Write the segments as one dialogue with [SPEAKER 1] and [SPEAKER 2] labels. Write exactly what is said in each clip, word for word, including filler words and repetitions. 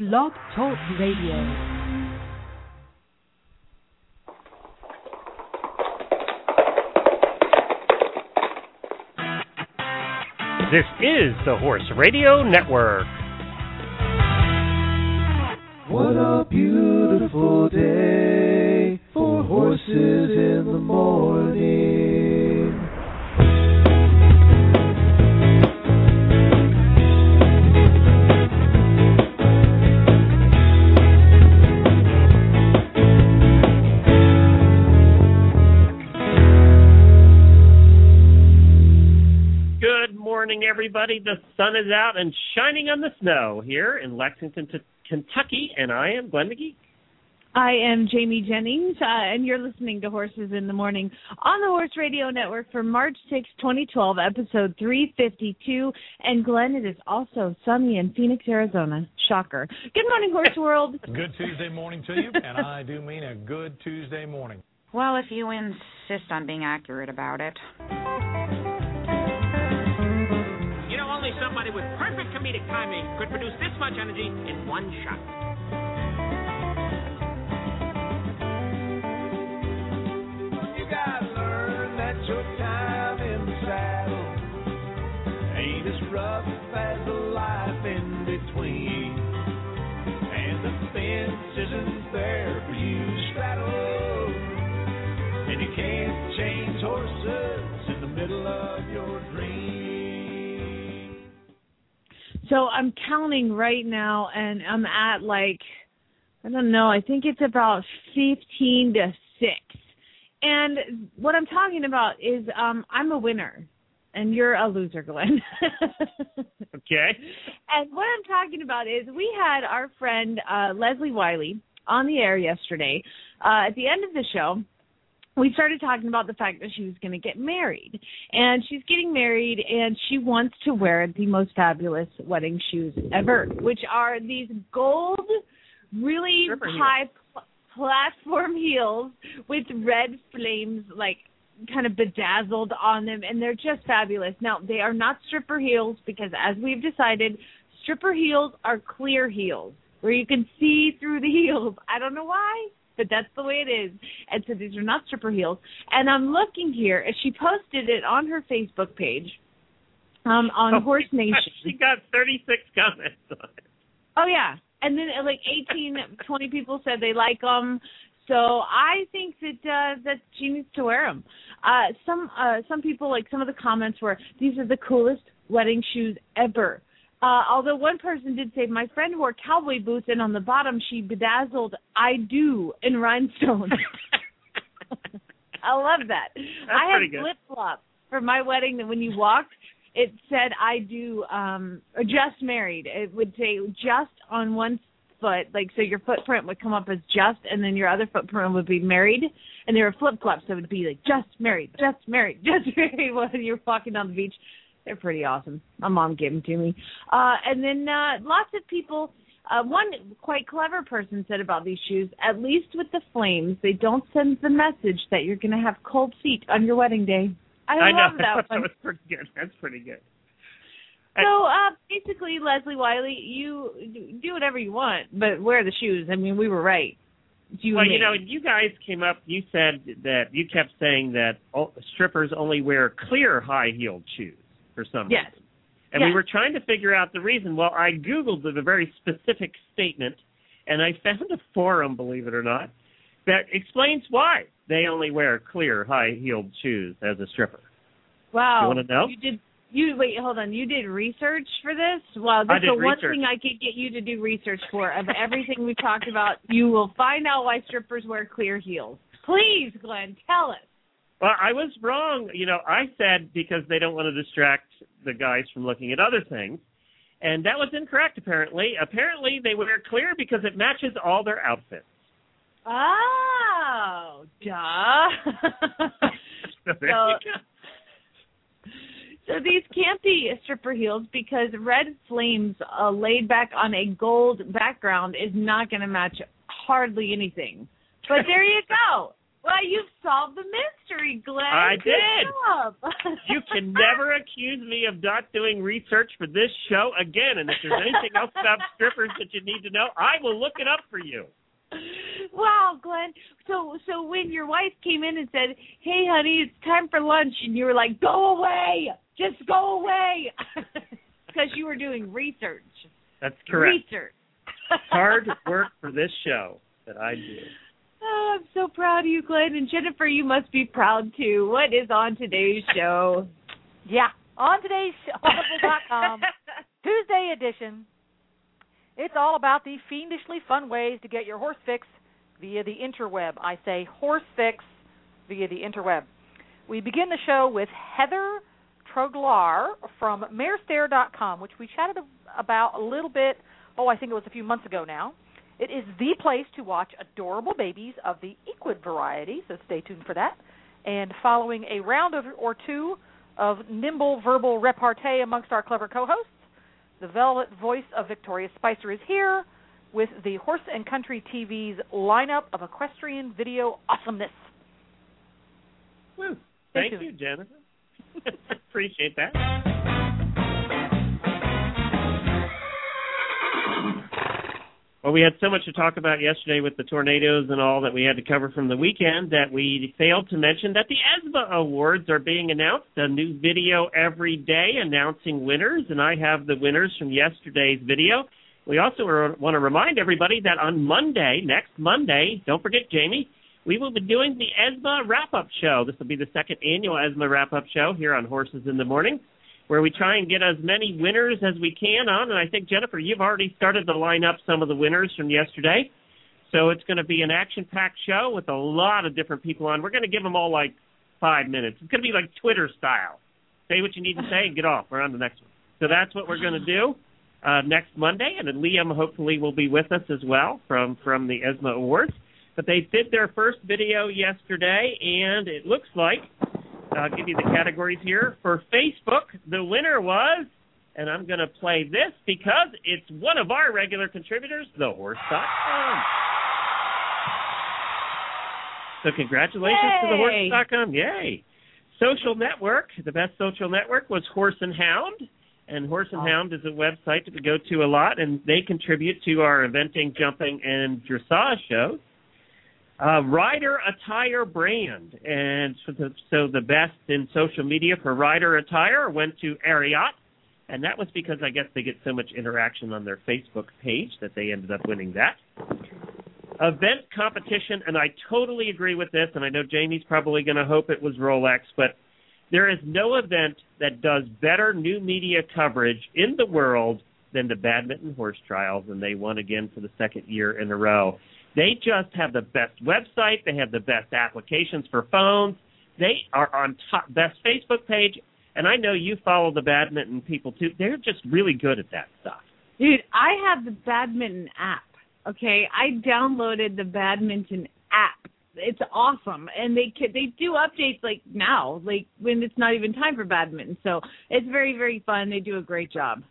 [SPEAKER 1] Blog Talk Radio.
[SPEAKER 2] This is the Horse Radio Network.
[SPEAKER 3] What a beautiful day for horses in the morning.
[SPEAKER 2] Good morning, everybody. The sun is out and shining on the snow here in Lexington, Kentucky, and I am Glenn McGee.
[SPEAKER 4] I am Jamie Jennings, uh, and you're listening to Horses in the Morning on the Horse Radio Network for March sixth, twenty twelve, episode three fifty-two. And, Glenn, it is also sunny in Phoenix, Arizona. Shocker. Good morning, Horse World.
[SPEAKER 5] Good Tuesday morning to you, and I do mean a good Tuesday morning.
[SPEAKER 6] Well, if you insist on being accurate about it.
[SPEAKER 7] You know, only somebody with perfect comedic timing could produce this much energy in one shot.
[SPEAKER 3] You gotta learn that your time in the saddle ain't as rough as the life in between. And the fence isn't there for you to straddle. And you can't change horses in the middle of your dream.
[SPEAKER 4] So I'm counting right now, and I'm at, like, I don't know, I think it's about fifteen to six. And what I'm talking about is um, I'm a winner, and you're a loser, Glenn.
[SPEAKER 2] Okay.
[SPEAKER 4] And what I'm talking about is we had our friend uh, Leslie Wiley on the air yesterday. Uh, at the end of the show, we started talking about the fact that she was going to get married. And she's getting married, and she wants to wear the most fabulous wedding shoes ever, which are these gold, really
[SPEAKER 2] Stripper
[SPEAKER 4] high pl- platform heels with red flames, like, kind of bedazzled on them, and they're just fabulous. Now, they are not stripper heels because, as we've decided, stripper heels are clear heels where you can see through the heels. I don't know why, but that's the way it is. And so these are not stripper heels. And I'm looking here, and she posted it on her Facebook page um, on
[SPEAKER 2] Oh,
[SPEAKER 4] Horse Nation.
[SPEAKER 2] She got thirty-six comments on it.
[SPEAKER 4] Oh, yeah. And then uh, like eighteen, twenty people said they like them. So I think that uh, that she needs to wear them. Uh, some uh, some people, like some of the comments were, these are the coolest wedding shoes ever. Uh, although one person did say, my friend wore cowboy boots, and on the bottom she bedazzled I do in rhinestones. I love that.
[SPEAKER 2] That's
[SPEAKER 4] I
[SPEAKER 2] pretty
[SPEAKER 4] had
[SPEAKER 2] good.
[SPEAKER 4] flip-flops for my wedding that when you walked, it said I do, um, or just married. It would say just on one foot, like so your footprint would come up as just, and then your other footprint would be married, and there were flip-flops that would be like just married, just married, just married when you're walking down the beach. They're pretty awesome. My mom gave them to me. Uh, and then uh, lots of people, uh, one quite clever person said about these shoes, at least with the flames, they don't send the message that you're going to have cold feet on your wedding day. I,
[SPEAKER 2] I
[SPEAKER 4] love
[SPEAKER 2] know.
[SPEAKER 4] that
[SPEAKER 2] That
[SPEAKER 4] one.
[SPEAKER 2] was pretty good. That's pretty good.
[SPEAKER 4] So uh, basically, Leslie Wiley, you do whatever you want, but wear the shoes. I mean, we were right. You
[SPEAKER 2] Well,
[SPEAKER 4] and
[SPEAKER 2] you
[SPEAKER 4] me.
[SPEAKER 2] know, you guys came up, you said that you kept saying that oh, strippers only wear clear high-heeled shoes for some
[SPEAKER 4] Yes.
[SPEAKER 2] reason. And
[SPEAKER 4] Yes.
[SPEAKER 2] we were trying to figure out the reason. Well, I Googled a very specific statement, and I found a forum, believe it or not, that explains why they only wear clear high-heeled shoes as a stripper.
[SPEAKER 4] Wow.
[SPEAKER 2] You want to know?
[SPEAKER 4] You did. You wait. Hold on. You did research for this. Wow,
[SPEAKER 2] I
[SPEAKER 4] that's
[SPEAKER 2] did
[SPEAKER 4] the one
[SPEAKER 2] research.
[SPEAKER 4] thing I could get you to do research for. Of everything we talked about, you will find out why strippers wear clear heels. Please, Glenn, tell us.
[SPEAKER 2] Well, I was wrong. You know, I said because they don't want to distract the guys from looking at other things, and that was incorrect, apparently. Apparently, they wear clear because it matches all their outfits.
[SPEAKER 4] Oh, duh.
[SPEAKER 2] So there
[SPEAKER 4] So-
[SPEAKER 2] you go.
[SPEAKER 4] So these can't be stripper heels because red flames uh, laid back on a gold background is not going to match hardly anything. But there you go. Well, you've solved the mystery, Glenn.
[SPEAKER 2] I
[SPEAKER 4] Good
[SPEAKER 2] did.
[SPEAKER 4] job.
[SPEAKER 2] You can never accuse me of not doing research for this show again. And if there's anything else about strippers that you need to know, I will look it up for you.
[SPEAKER 4] Wow, Glenn. So so when your wife came in and said, hey, honey, it's time for lunch, and you were like, go away. Just go away. Because you were doing research.
[SPEAKER 2] That's correct.
[SPEAKER 4] Research.
[SPEAKER 2] Hard work for this show that I do.
[SPEAKER 4] Oh, I'm so proud of you, Glenn. And Jennifer, you must be proud, too. What is on today's show?
[SPEAKER 1] Yeah, on today's show, audible dot com, Tuesday edition, it's all about the fiendishly fun ways to get your horse fix via the interweb. I say horse fix via the interweb. We begin the show with Heather Troglar from mare stare dot com, which we chatted about a little bit, oh, I think it was a few months ago now. It is the place to watch adorable babies of the equid variety, so stay tuned for that. And following a round of, or two of nimble verbal repartee amongst our clever co-hosts, the velvet voice of Victoria Spicer is here with the Horse and Country T V's lineup of equestrian video awesomeness.
[SPEAKER 2] Woo. Thank you, Jennifer. Appreciate that. Well, we had so much to talk about yesterday with the tornadoes and all that we had to cover from the weekend that we failed to mention that the ESMA Awards are being announced, a new video every day announcing winners, and I have the winners from yesterday's video. We also want to remind everybody that on Monday, next Monday, don't forget, Jamie, we will be doing the ESMA Wrap-Up Show. This will be the second annual ESMA Wrap-Up Show here on Horses in the Morning, where we try and get as many winners as we can on. And I think, Jennifer, you've already started to line up some of the winners from yesterday. So it's going to be an action-packed show with a lot of different people on. We're going to give them all like five minutes. It's going to be like Twitter style. Say what you need to say and get off. We're on the next one. So that's what we're going to do uh, next Monday. And then Liam hopefully will be with us as well from, from the ESMA Awards. But they did their first video yesterday, and it looks like, I'll give you the categories here. For Facebook, the winner was, and I'm going to play this because it's one of our regular contributors, the horse dot com. So congratulations Yay. to the horse dot com. Yay. Social network, the best social network was Horse and Hound. And Horse and Hound is a website that we go to a lot, and they contribute to our eventing, jumping, and dressage shows. Uh, rider attire brand, and so the, so the best in social media for rider attire went to Ariat, and that was because I guess they get so much interaction on their Facebook page that they ended up winning that. Event competition, and I totally agree with this, and I know Jamie's probably going to hope it was Rolex, but there is no event that does better new media coverage in the world than the Badminton Horse Trials, and they won again for the second year in a row. They just have the best website. They have the best applications for phones. They are on top, best Facebook page. And I know you follow the badminton people, too. They're just really good at that stuff.
[SPEAKER 4] Dude, I have the badminton app, okay? I downloaded the badminton app. It's awesome. And they they do updates, like, now, like, when it's not even time for badminton. So it's very, very fun. They do a great job.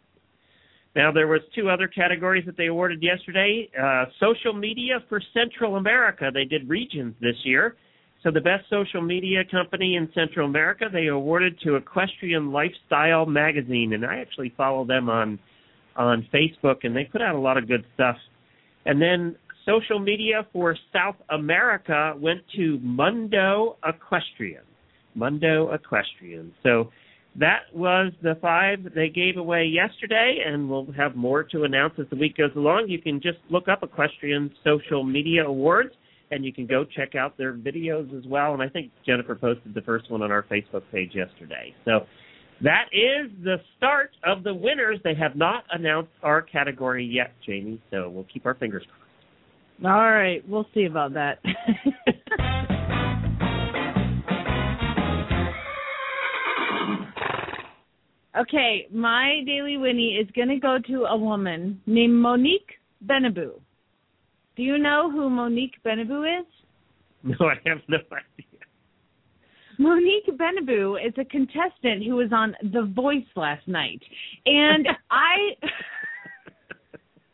[SPEAKER 2] Now, there was two other categories that they awarded yesterday. Uh, social media for Central America. They did regions this year. So the best social media company in Central America, they awarded to Equestrian Lifestyle Magazine. And I actually follow them on on Facebook, and they put out a lot of good stuff. And then social media for South America went to Mundo Equestrian. Mundo Equestrian. So that was the five that they gave away yesterday, and we'll have more to announce as the week goes along. You can just look up Equestrian Social Media Awards, and you can go check out their videos as well. And I think Jennifer posted the first one on our Facebook page yesterday. So that is the start of the winners. They have not announced our category yet, Jamie, so we'll keep our fingers crossed.
[SPEAKER 4] All right, we'll see about that. Okay, my Daily Winnie is going to go to a woman named Monique Benabou. Do you know who Monique Benabou is?
[SPEAKER 2] No, I have no idea.
[SPEAKER 4] Monique Benabou is a contestant who was on The Voice last night. And I...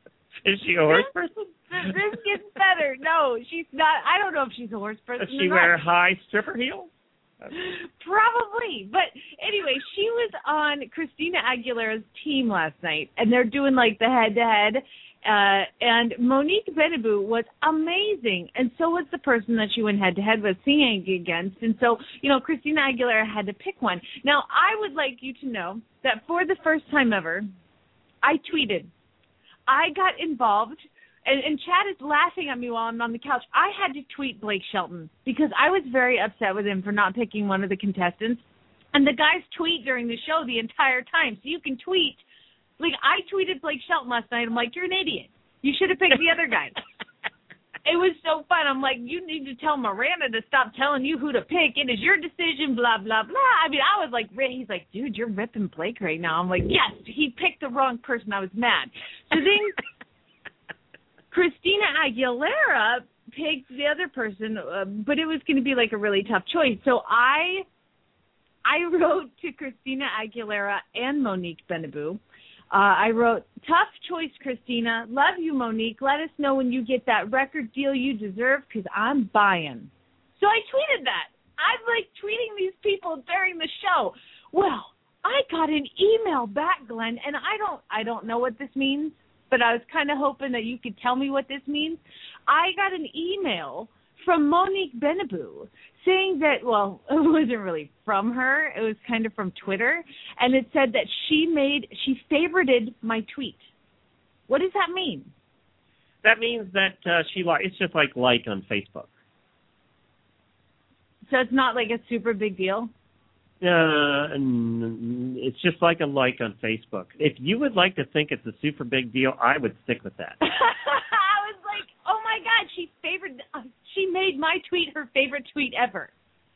[SPEAKER 2] Is she a horse person?
[SPEAKER 4] This gets better. No, she's not. I don't know if she's a horse person.
[SPEAKER 2] Does she wear high stripper heels?
[SPEAKER 4] Probably. But anyway, she was on Christina Aguilera's team last night, and they're doing like the head-to-head. Uh, and Monique Benabou was amazing, and so was the person that she went head-to-head with singing against. And so, you know, Christina Aguilera had to pick one. Now, I would like you to know that for the first time ever, I tweeted. I got involved, and, and Chad is laughing at me while I'm on the couch. I had to tweet Blake Shelton because I was very upset with him for not picking one of the contestants. And the guys tweet during the show the entire time, so you can tweet. Like, I tweeted Blake Shelton last night. I'm like, you're an idiot. You should have picked the other guy. It was so fun. I'm like, you need to tell Miranda to stop telling you who to pick. It is your decision, blah, blah, blah. I mean, I was like, he's like, dude, you're ripping Blake right now. I'm like, yes, he picked the wrong person. I was mad. So then Christina Aguilera picked the other person, uh, but it was going to be like a really tough choice. So I, I wrote to Christina Aguilera and Monique Benabou. Uh, I wrote, tough choice, Christina. Love you, Monique. Let us know when you get that record deal you deserve because I'm buying. So I tweeted that. I'm, like, tweeting these people during the show. Well, I got an email back, Glenn, and I don't I don't know what this means, but I was kind of hoping that you could tell me what this means. I got an email from Monique Benabou saying that, well, it wasn't really from her. It was kind of from Twitter. And it said that she made, she favorited my tweet. What does that mean?
[SPEAKER 2] That means that uh, she like, it's just like like on Facebook.
[SPEAKER 4] So it's not like a super big deal?
[SPEAKER 2] Uh, it's just like a like on Facebook. If you would like to think it's a super big deal, I would stick with that.
[SPEAKER 4] I was like, oh my God, she favored, uh, she made my tweet her favorite tweet ever.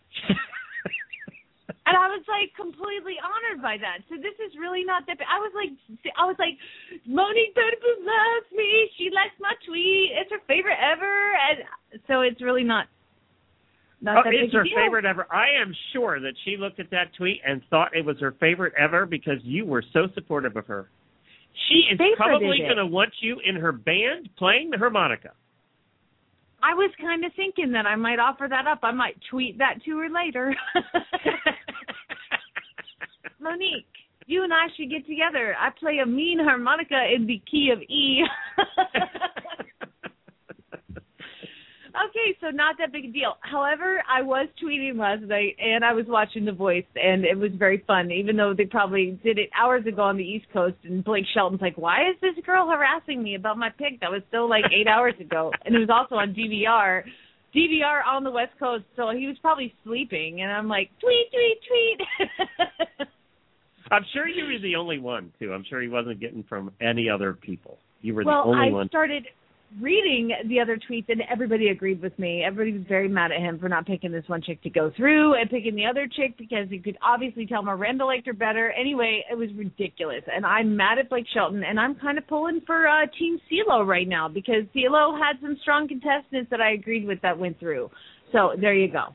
[SPEAKER 4] And I was like completely honored by that. So this is really not that bad. I was like, I was like, Monique Benabou loves me. She likes my tweet. It's her favorite ever. And so it's really not. Not
[SPEAKER 2] oh,
[SPEAKER 4] that
[SPEAKER 2] it's
[SPEAKER 4] big
[SPEAKER 2] her
[SPEAKER 4] a deal.
[SPEAKER 2] favorite ever. I am sure that she looked at that tweet and thought it was her favorite ever because you were so supportive of her. She is
[SPEAKER 4] Favorited
[SPEAKER 2] probably
[SPEAKER 4] it.
[SPEAKER 2] going to want you in her band playing the harmonica.
[SPEAKER 4] I was kind of thinking that I might offer that up. I might tweet that to her later. Monique, you and I should get together. I play a mean harmonica in the key of E. Okay, so not that big a deal. However, I was tweeting last night, and I was watching The Voice, and it was very fun, even though they probably did it hours ago on the East Coast, and Blake Shelton's like, why is this girl harassing me about my pick? That was still like eight hours ago, and it was also on D V R. D V R on the West Coast, so he was probably sleeping, and I'm like, tweet, tweet, tweet.
[SPEAKER 2] I'm sure you were the only one, too. I'm sure he wasn't getting from any other people. You were
[SPEAKER 4] well,
[SPEAKER 2] the only
[SPEAKER 4] I
[SPEAKER 2] one.
[SPEAKER 4] I started reading the other tweets, and everybody agreed with me. Everybody was very mad at him for not picking this one chick to go through and picking the other chick because he could obviously tell Miranda liked her better. Anyway, it was ridiculous, and I'm mad at Blake Shelton, and I'm kind of pulling for uh, Team CeeLo right now because CeeLo had some strong contestants that I agreed with that went through. So there you go.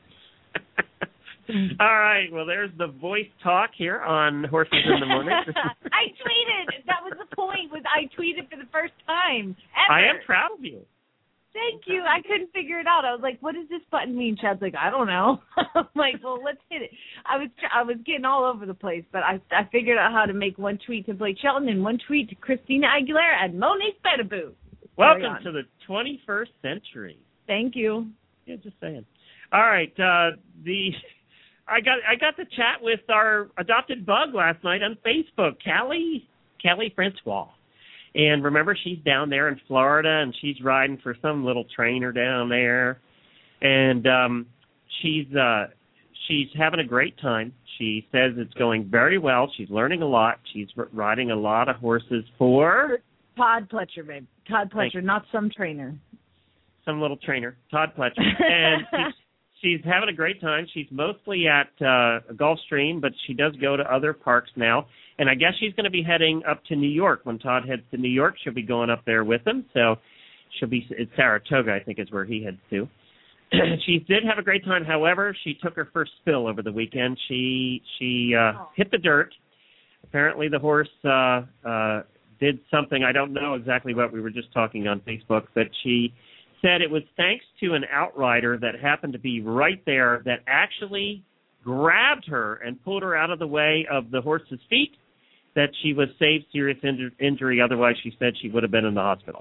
[SPEAKER 2] All right. Well, there's the Voice talk here on Horses in the Morning.
[SPEAKER 4] I tweeted. That was the point. Was I tweeted for the first time ever.
[SPEAKER 2] I am proud of you.
[SPEAKER 4] Thank you. I couldn't figure it out. I was like, "What does this button mean?" Chad's like, "I don't know." I'm like, "Well, let's hit it." I was I was getting all over the place, but I I figured out how to make one tweet to Blake Shelton and one tweet to Christina Aguilera and Monique Benabou.
[SPEAKER 2] Welcome to the twenty-first century.
[SPEAKER 4] Thank you.
[SPEAKER 2] Yeah, just saying. All right. Uh, the. I got I got to chat with our adopted bug last night on Facebook, Callie Callie Francois. And remember, she's down there in Florida, and she's riding for some little trainer down there. And um, she's uh, she's having a great time. She says it's going very well. She's learning a lot. She's r- riding a lot of horses for
[SPEAKER 4] Todd Pletcher, babe. Todd Pletcher, not some trainer.
[SPEAKER 2] Some little trainer, Todd Pletcher. And she's, she's having a great time. She's mostly at uh, Gulfstream, but she does go to other parks now. And I guess she's going to be heading up to New York. When Todd heads to New York, she'll be going up there with him. So she'll be at Saratoga, I think, is where he heads to. She did have a great time. However, she took her first spill over the weekend. She she uh,
[SPEAKER 4] oh.
[SPEAKER 2] hit the dirt. Apparently, the horse uh, uh, did something. I don't know exactly what we were just talking on Facebook, but she said it was thanks to an outrider that happened to be right there that actually grabbed her and pulled her out of the way of the horse's feet, that she was saved serious inju- injury. Otherwise, she said she would have been in the hospital.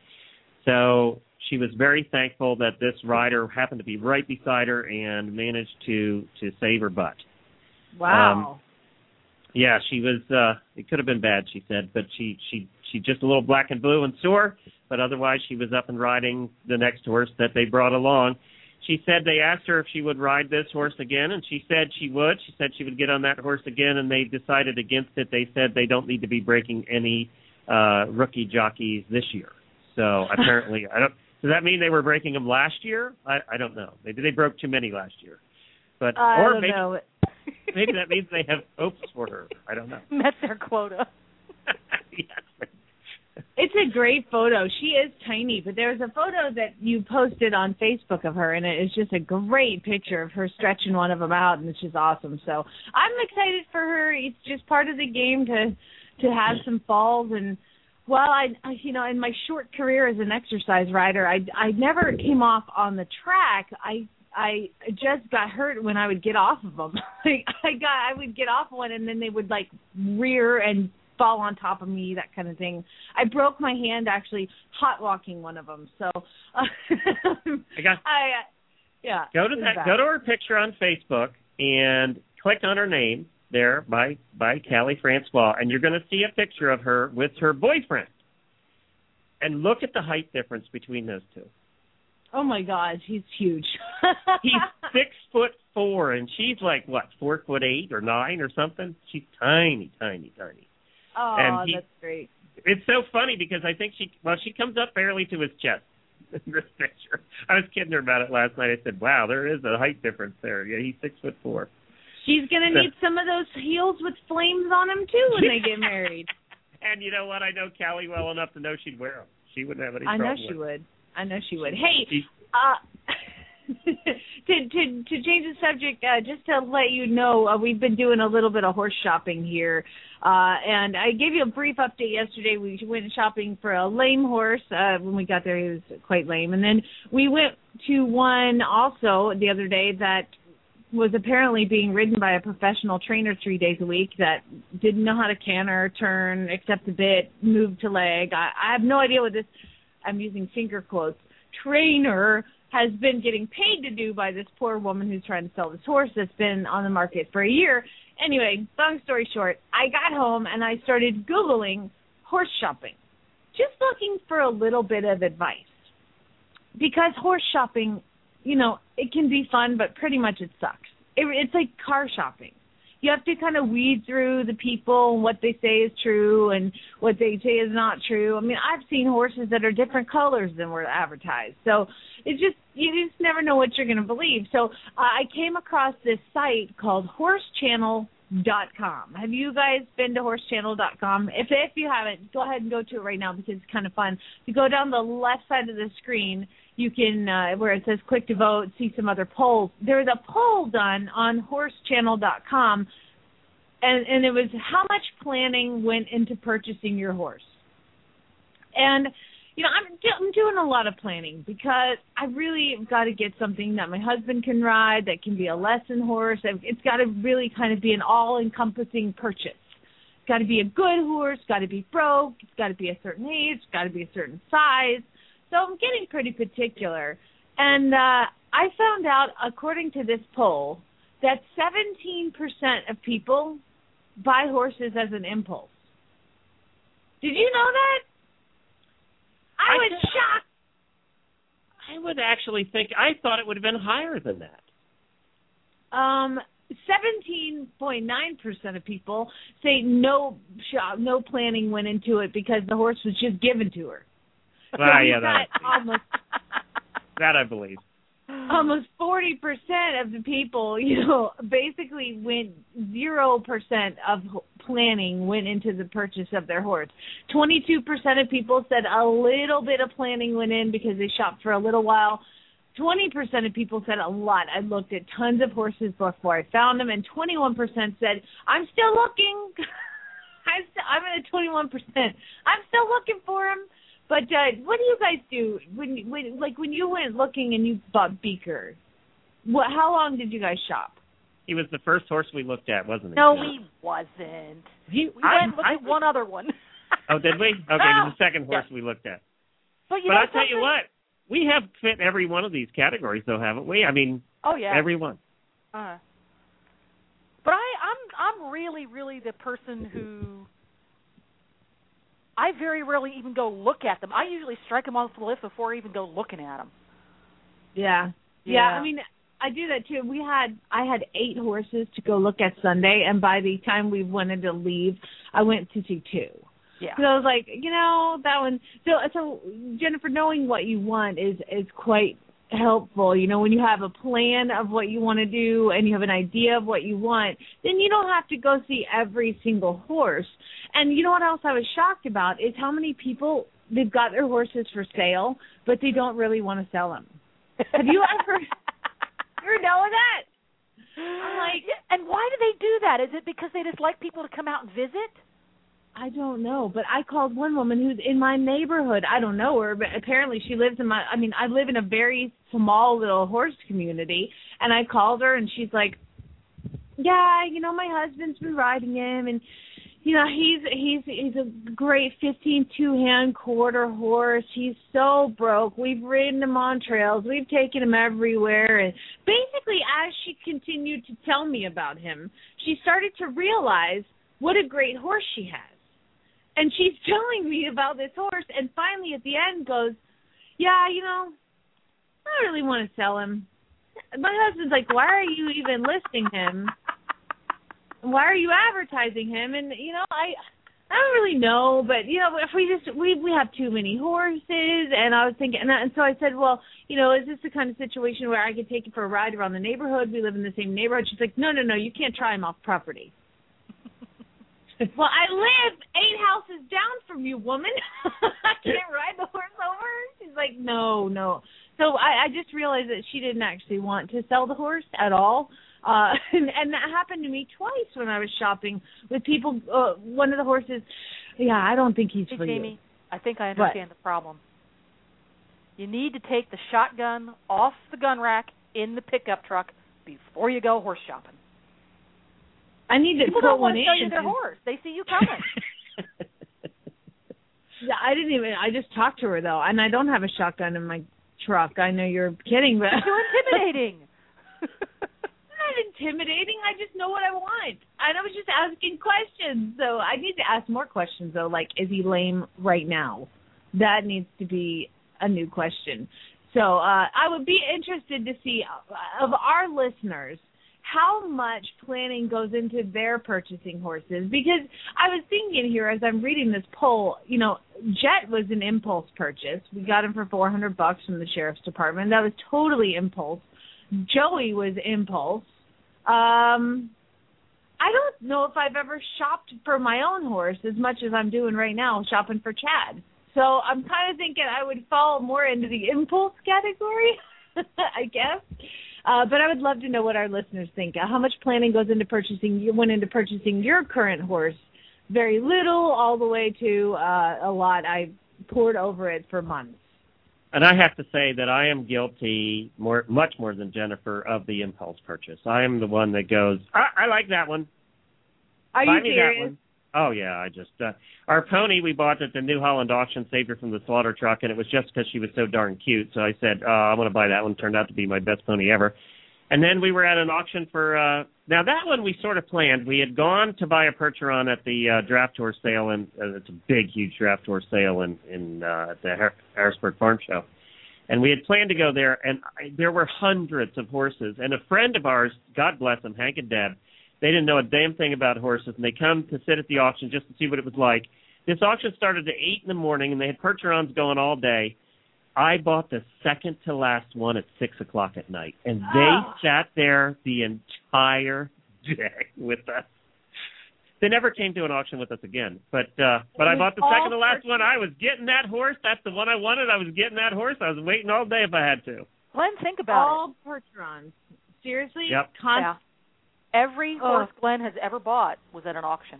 [SPEAKER 2] So she was very thankful that this rider happened to be right beside her and managed to, to save her butt.
[SPEAKER 4] Wow.
[SPEAKER 2] Um, yeah, she was, uh, it could have been bad, she said, but she, she, she just a little black and blue and sore, but otherwise she was up and riding the next horse that they brought along. She said they asked her if she would ride this horse again, and she said she would. She said she would get on that horse again, and they decided against it. They said they don't need to be breaking any uh, rookie jockeys this year. So apparently, I don't. Does that mean they were breaking them last year? I, I don't know. Maybe they broke too many last year. But
[SPEAKER 4] I
[SPEAKER 2] or
[SPEAKER 4] don't
[SPEAKER 2] maybe,
[SPEAKER 4] know.
[SPEAKER 2] maybe that means they have hopes for her. I don't know.
[SPEAKER 1] Met their quota.
[SPEAKER 2] Yes.
[SPEAKER 4] It's a great photo. She is tiny, but there's a photo that you posted on Facebook of her, and it is just a great picture of her stretching one of them out, and it's just awesome. So I'm excited for her. It's just part of the game to to have some falls. And well, I, I you know, in my short career as an exercise rider, I I never came off on the track. I I just got hurt when I would get off of them. like I got I would get off one, and then they would like rear and fall on top of me, that kind of thing. I broke my hand actually hot walking one of them. So uh,
[SPEAKER 2] I got.
[SPEAKER 4] I uh, yeah.
[SPEAKER 2] Go to that.
[SPEAKER 4] bad.
[SPEAKER 2] Go to her picture on Facebook and click on her name there by by Callie Francois, and you're going to see a picture of her with her boyfriend. And look at the height difference between those two.
[SPEAKER 4] Oh my God, he's huge.
[SPEAKER 2] He's six foot four, and she's like what, four foot eight or nine or something. She's tiny, tiny, tiny.
[SPEAKER 4] Oh,
[SPEAKER 2] and he,
[SPEAKER 4] that's great.
[SPEAKER 2] It's so funny because I think she, well, she comes up barely to his chest in this picture. I was kidding her about it last night. I said, wow, there is a height difference there. Yeah, he's six foot four.
[SPEAKER 4] She's going to need some of those heels with flames on them, too, when they get married.
[SPEAKER 2] And you know what? I know Callie well enough to know she'd wear them. She wouldn't have any
[SPEAKER 4] I
[SPEAKER 2] problem
[SPEAKER 4] know she
[SPEAKER 2] with
[SPEAKER 4] would. I know she would. Hey,
[SPEAKER 2] She's,
[SPEAKER 4] uh, to, to to change the subject, uh, just to let you know, uh, we've been doing a little bit of horse shopping here. Uh, and I gave you a brief update yesterday. We went shopping for a lame horse. Uh, when we got there, he was quite lame. And then we went to one also the other day that was apparently being ridden by a professional trainer three days a week that didn't know how to canter, turn, accept a bit, move to leg. I, I have no idea what this, I'm using finger quotes, trainer has been getting paid to do by this poor woman who's trying to sell this horse that's been on the market for a year. Anyway, long story short, I got home and I started Googling horse shopping, just looking for a little bit of advice. Because horse shopping, you know, it can be fun, but pretty much it sucks. It, it's like car shopping. You have to kind of weed through the people and what they say is true and what they say is not true. I mean, I've seen horses that are different colors than were advertised. So it's just, you just never know what you're going to believe. So uh, I came across this site called horse channel dot com. Have you guys been to horse channel dot com? If, if you haven't, go ahead and go to it right now because it's kind of fun. If you go down the left side of the screen, you can, uh, where it says click to vote, see some other polls. There's a poll done on horse channel dot com, and, and it was how much planning went into purchasing your horse. And, you know, I'm, I'm doing a lot of planning because I really have got to get something that my husband can ride, that can be a lesson horse. It's got to really kind of be an all-encompassing purchase. It's got to be a good horse, got to be broke, it's got to be a certain age, it's got to be a certain size. So I'm getting pretty particular. And uh, I found out, according to this poll, that seventeen percent of people buy horses as an impulse. Did you know that? I, I was th- shocked.
[SPEAKER 2] I would actually think, I thought it would have been higher than that.
[SPEAKER 4] Um, seventeen point nine percent of people say no, no planning went into it because the horse was just given to her.
[SPEAKER 2] Well, so yeah, that,
[SPEAKER 4] almost,
[SPEAKER 2] that I believe.
[SPEAKER 4] Almost forty percent of the people, you know, basically went zero percent of planning went into the purchase of their horse. twenty-two percent of people said a little bit of planning went in because they shopped for a little while. twenty percent of people said a lot. I looked at tons of horses before I found them, and twenty-one percent said, I'm still looking. I'm still, I'm at twenty-one percent. I'm still looking for him. But uh, what do you guys do when, when, like, when you went looking and you bought Beaker? What? How long did you guys shop?
[SPEAKER 2] He was the first horse we looked at, wasn't he?
[SPEAKER 1] No, he wasn't.
[SPEAKER 2] He,
[SPEAKER 1] we
[SPEAKER 2] I,
[SPEAKER 1] went and looked
[SPEAKER 2] I,
[SPEAKER 1] at one other one.
[SPEAKER 2] Oh, did we? Okay, it was the second horse
[SPEAKER 1] yeah.
[SPEAKER 2] we looked at.
[SPEAKER 1] But, you
[SPEAKER 2] but
[SPEAKER 1] know
[SPEAKER 2] I'll tell you
[SPEAKER 1] something?
[SPEAKER 2] what, we have fit every one of these categories, though, haven't we? I mean,
[SPEAKER 1] oh yeah,
[SPEAKER 2] every one.
[SPEAKER 1] Uh, but I, I'm I'm really really the person who I very rarely even go look at them. I usually strike them off the list before I even go looking at them.
[SPEAKER 4] Yeah. yeah, yeah. I mean, I do that too. We had I had eight horses to go look at Sunday, and by the time we wanted to leave, I went to see two.
[SPEAKER 1] Yeah.
[SPEAKER 4] So I was like, you know, that one. So, so Jennifer, knowing what you want is is quite helpful. You know, when you have a plan of what you want to do and you have an idea of what you want, then you don't have to go see every single horse. And you know what else I was shocked about is how many people, they've got their horses for sale, but they don't really want to sell them. Have you ever, ever know that? I'm like,
[SPEAKER 1] and why do they do that? Is it because they just like people to come out and visit?
[SPEAKER 4] I don't know, but I called one woman who's in my neighborhood. I don't know her, but apparently she lives in my, I mean, I live in a very small little horse community, and I called her, and she's like, yeah, you know, my husband's been riding him, and, you know, he's he's he's a great fifteen two-hand quarter horse. He's so broke. We've ridden him on trails. We've taken him everywhere. And basically, as she continued to tell me about him, she started to realize what a great horse she has. And she's telling me about this horse, and finally at the end goes, yeah, you know, I don't really want to sell him. My husband's like, why are you even listing him? Why are you advertising him? And, you know, I I don't really know, but, you know, if we just, we we have too many horses, and I was thinking, and, I, and so I said, well, you know, is this the kind of situation where I could take you for a ride around the neighborhood? We live in the same neighborhood. She's like, no, no, no, you can't try him off property. Well, I live eight houses down from you, woman. I can't ride the horse over. She's like, no, no. So I, I just realized that she didn't actually want to sell the horse at all. Uh, and, and that happened to me twice when I was shopping with people. Uh, one of the horses, yeah, I don't think he's
[SPEAKER 1] hey,
[SPEAKER 4] for
[SPEAKER 1] Jamie,
[SPEAKER 4] you.
[SPEAKER 1] I think I understand what? the problem. You need to take the shotgun off the gun rack in the pickup truck before you go horse shopping.
[SPEAKER 4] I need to
[SPEAKER 1] People
[SPEAKER 4] put
[SPEAKER 1] don't
[SPEAKER 4] one
[SPEAKER 1] want to
[SPEAKER 4] in.
[SPEAKER 1] sell you their horse. They see you coming.
[SPEAKER 4] Yeah, I didn't even. I just talked to her though, and I don't have a shotgun in my truck. I know you're kidding, but
[SPEAKER 1] you're intimidating.
[SPEAKER 4] Not intimidating. I just know what I want. And I was just asking questions. So I need to ask more questions though. Like, is he lame right now? That needs to be a new question. So uh, I would be interested to see uh, of our listeners, how much planning goes into their purchasing horses? Because I was thinking here as I'm reading this poll, you know, Jet was an impulse purchase. We got him for four hundred bucks from the sheriff's department. That was totally impulse. Joey was impulse. Um, I don't know if I've ever shopped for my own horse as much as I'm doing right now, shopping for Chad. So I'm kind of thinking I would fall more into the impulse category, I guess. Uh, but I would love to know what our listeners think. Uh, how much planning goes into purchasing? You went into purchasing your current horse. Very little, all the way to uh, a lot. I poured over it for months.
[SPEAKER 2] And I have to say that I am guilty, more, much more than Jennifer, of the impulse purchase. I am the one that goes, I, I like that one.
[SPEAKER 4] Are
[SPEAKER 2] Buy
[SPEAKER 4] you
[SPEAKER 2] me
[SPEAKER 4] serious?
[SPEAKER 2] That one. Oh, yeah, I just, uh, our pony we bought at the New Holland auction saved her from the slaughter truck, and it was just because she was so darn cute. So I said, uh, I'm going to buy that one. Turned out to be my best pony ever. And then we were at an auction for, uh, now that one we sort of planned. We had gone to buy a Percheron at the uh, draft horse sale, and uh, it's a big, huge draft horse sale in, in uh, at the Har- Harrisburg Farm Show. And we had planned to go there, and I, there were hundreds of horses. And a friend of ours, God bless them, Hank and Deb, they didn't know a damn thing about horses, and they come to sit at the auction just to see what it was like. This auction started at eight in the morning, and they had Percherons going all day. I bought the second to last one at six o'clock at night, and they
[SPEAKER 1] oh.
[SPEAKER 2] sat there the entire day with us. They never came to an auction with us again, but uh, but I bought the second to last one. I was getting that horse. That's the one I wanted. I was getting that horse. I was waiting all day if I had to.
[SPEAKER 1] Glenn, think about
[SPEAKER 4] all
[SPEAKER 1] it.
[SPEAKER 4] All Percherons. Seriously?
[SPEAKER 2] Yep.
[SPEAKER 4] Con-
[SPEAKER 1] yeah. Every horse Glenn has ever bought was at an auction.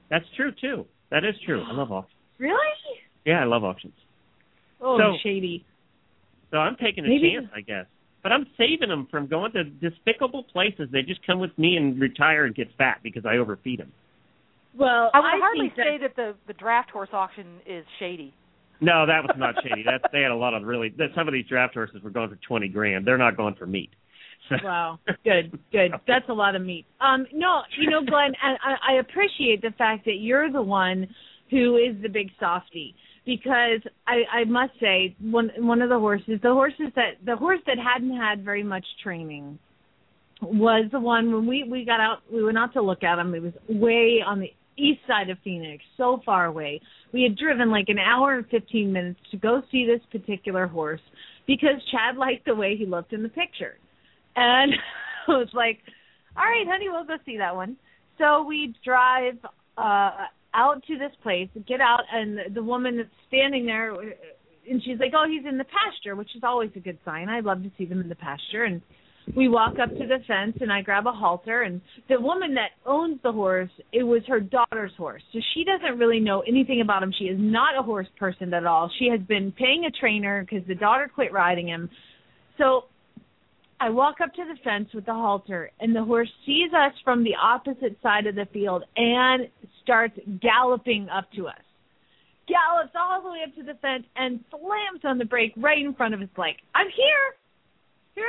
[SPEAKER 2] That's true, too. That is true. I love auctions.
[SPEAKER 4] Really?
[SPEAKER 2] Yeah, I love auctions.
[SPEAKER 4] Oh,
[SPEAKER 2] so,
[SPEAKER 4] shady.
[SPEAKER 2] So I'm taking a
[SPEAKER 4] Maybe.
[SPEAKER 2] chance, I guess. But I'm saving them from going to despicable places. They just come with me and retire and get fat because I overfeed them.
[SPEAKER 4] Well,
[SPEAKER 1] I would
[SPEAKER 4] I
[SPEAKER 1] hardly
[SPEAKER 4] think that,
[SPEAKER 1] say that the, the draft horse auction is shady.
[SPEAKER 2] No, that was not shady. That's they had a lot of really. Some of these draft horses were going for twenty grand. They're not going for meat. So.
[SPEAKER 4] Wow, good, good. That's a lot of meat. Um, no, you know, Glenn, I, I appreciate the fact that you're the one who is the big softie. Because I, I must say, one one of the horses, the horses that the horse that hadn't had very much training, was the one when we, we got out. We went out to look at him. It was way on the east side of Phoenix, so far away. We had driven like an hour and fifteen minutes to go see this particular horse because Chad liked the way he looked in the picture, and I was like, "All right, honey, we'll go see that one." So we drive. Uh, out to this place, get out, and the woman that's standing there, and she's like, oh, he's in the pasture, which is always a good sign. I love to see them in the pasture. And we walk up to the fence, and I grab a halter, and the woman that owns the horse, it was her daughter's horse. So she doesn't really know anything about him. She is not a horse person at all. She has been paying a trainer because the daughter quit riding him. So I walk up to the fence with the halter, and the horse sees us from the opposite side of the field and starts galloping up to us. Gallops all the way up to the fence and slams on the brake right in front of us like, I'm here. Here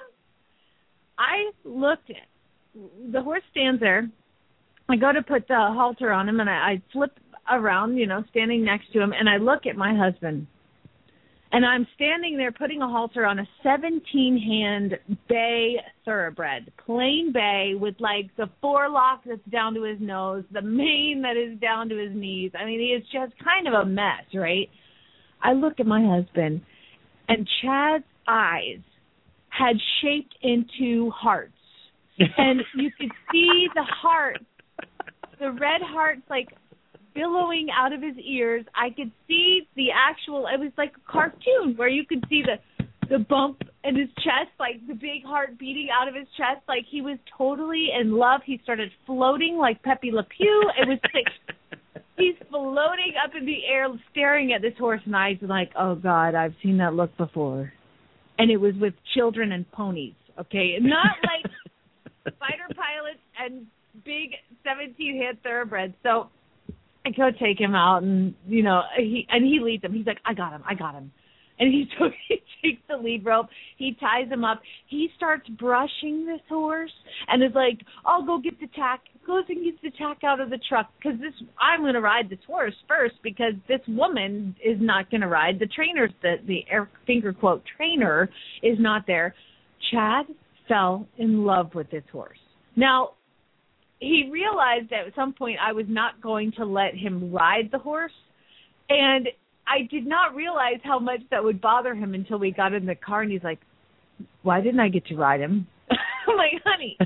[SPEAKER 4] I am. I looked at the horse stands there. I go to put the halter on him, and I, I flip around, you know, standing next to him, and I look at my husband. And I'm standing there putting a halter on a seventeen-hand bay thoroughbred, plain bay with, like, the forelock that's down to his nose, the mane that is down to his knees. I mean, he is just kind of a mess, right? I look at my husband, and Chad's eyes had shaped into hearts. And you could see the heart, the red hearts, like, billowing out of his ears. I could see the actual, it was like a cartoon where you could see the the bump in his chest, like the big heart beating out of his chest, like he was totally in love. He started floating like Pepe Le Pew. It was like he's floating up in the air staring at this horse, and I was like, oh God, I've seen that look before. And it was with children and ponies, okay? Not like fighter pilots and big seventeen-hand thoroughbreds. So I go take him out, and you know, he and he leads him. He's like, I got him, I got him. And he took, he takes the lead rope, he ties him up, he starts brushing this horse, and is like, I'll go get the tack, goes and gets the tack out of the truck, because this, I'm going to ride this horse first, because this woman is not going to ride. The trainer, the, the air finger quote trainer is not there. Chad fell in love with this horse. Now, he realized at some point I was not going to let him ride the horse, and I did not realize how much that would bother him until we got in the car, and he's like, why didn't I get to ride him? I'm like, honey,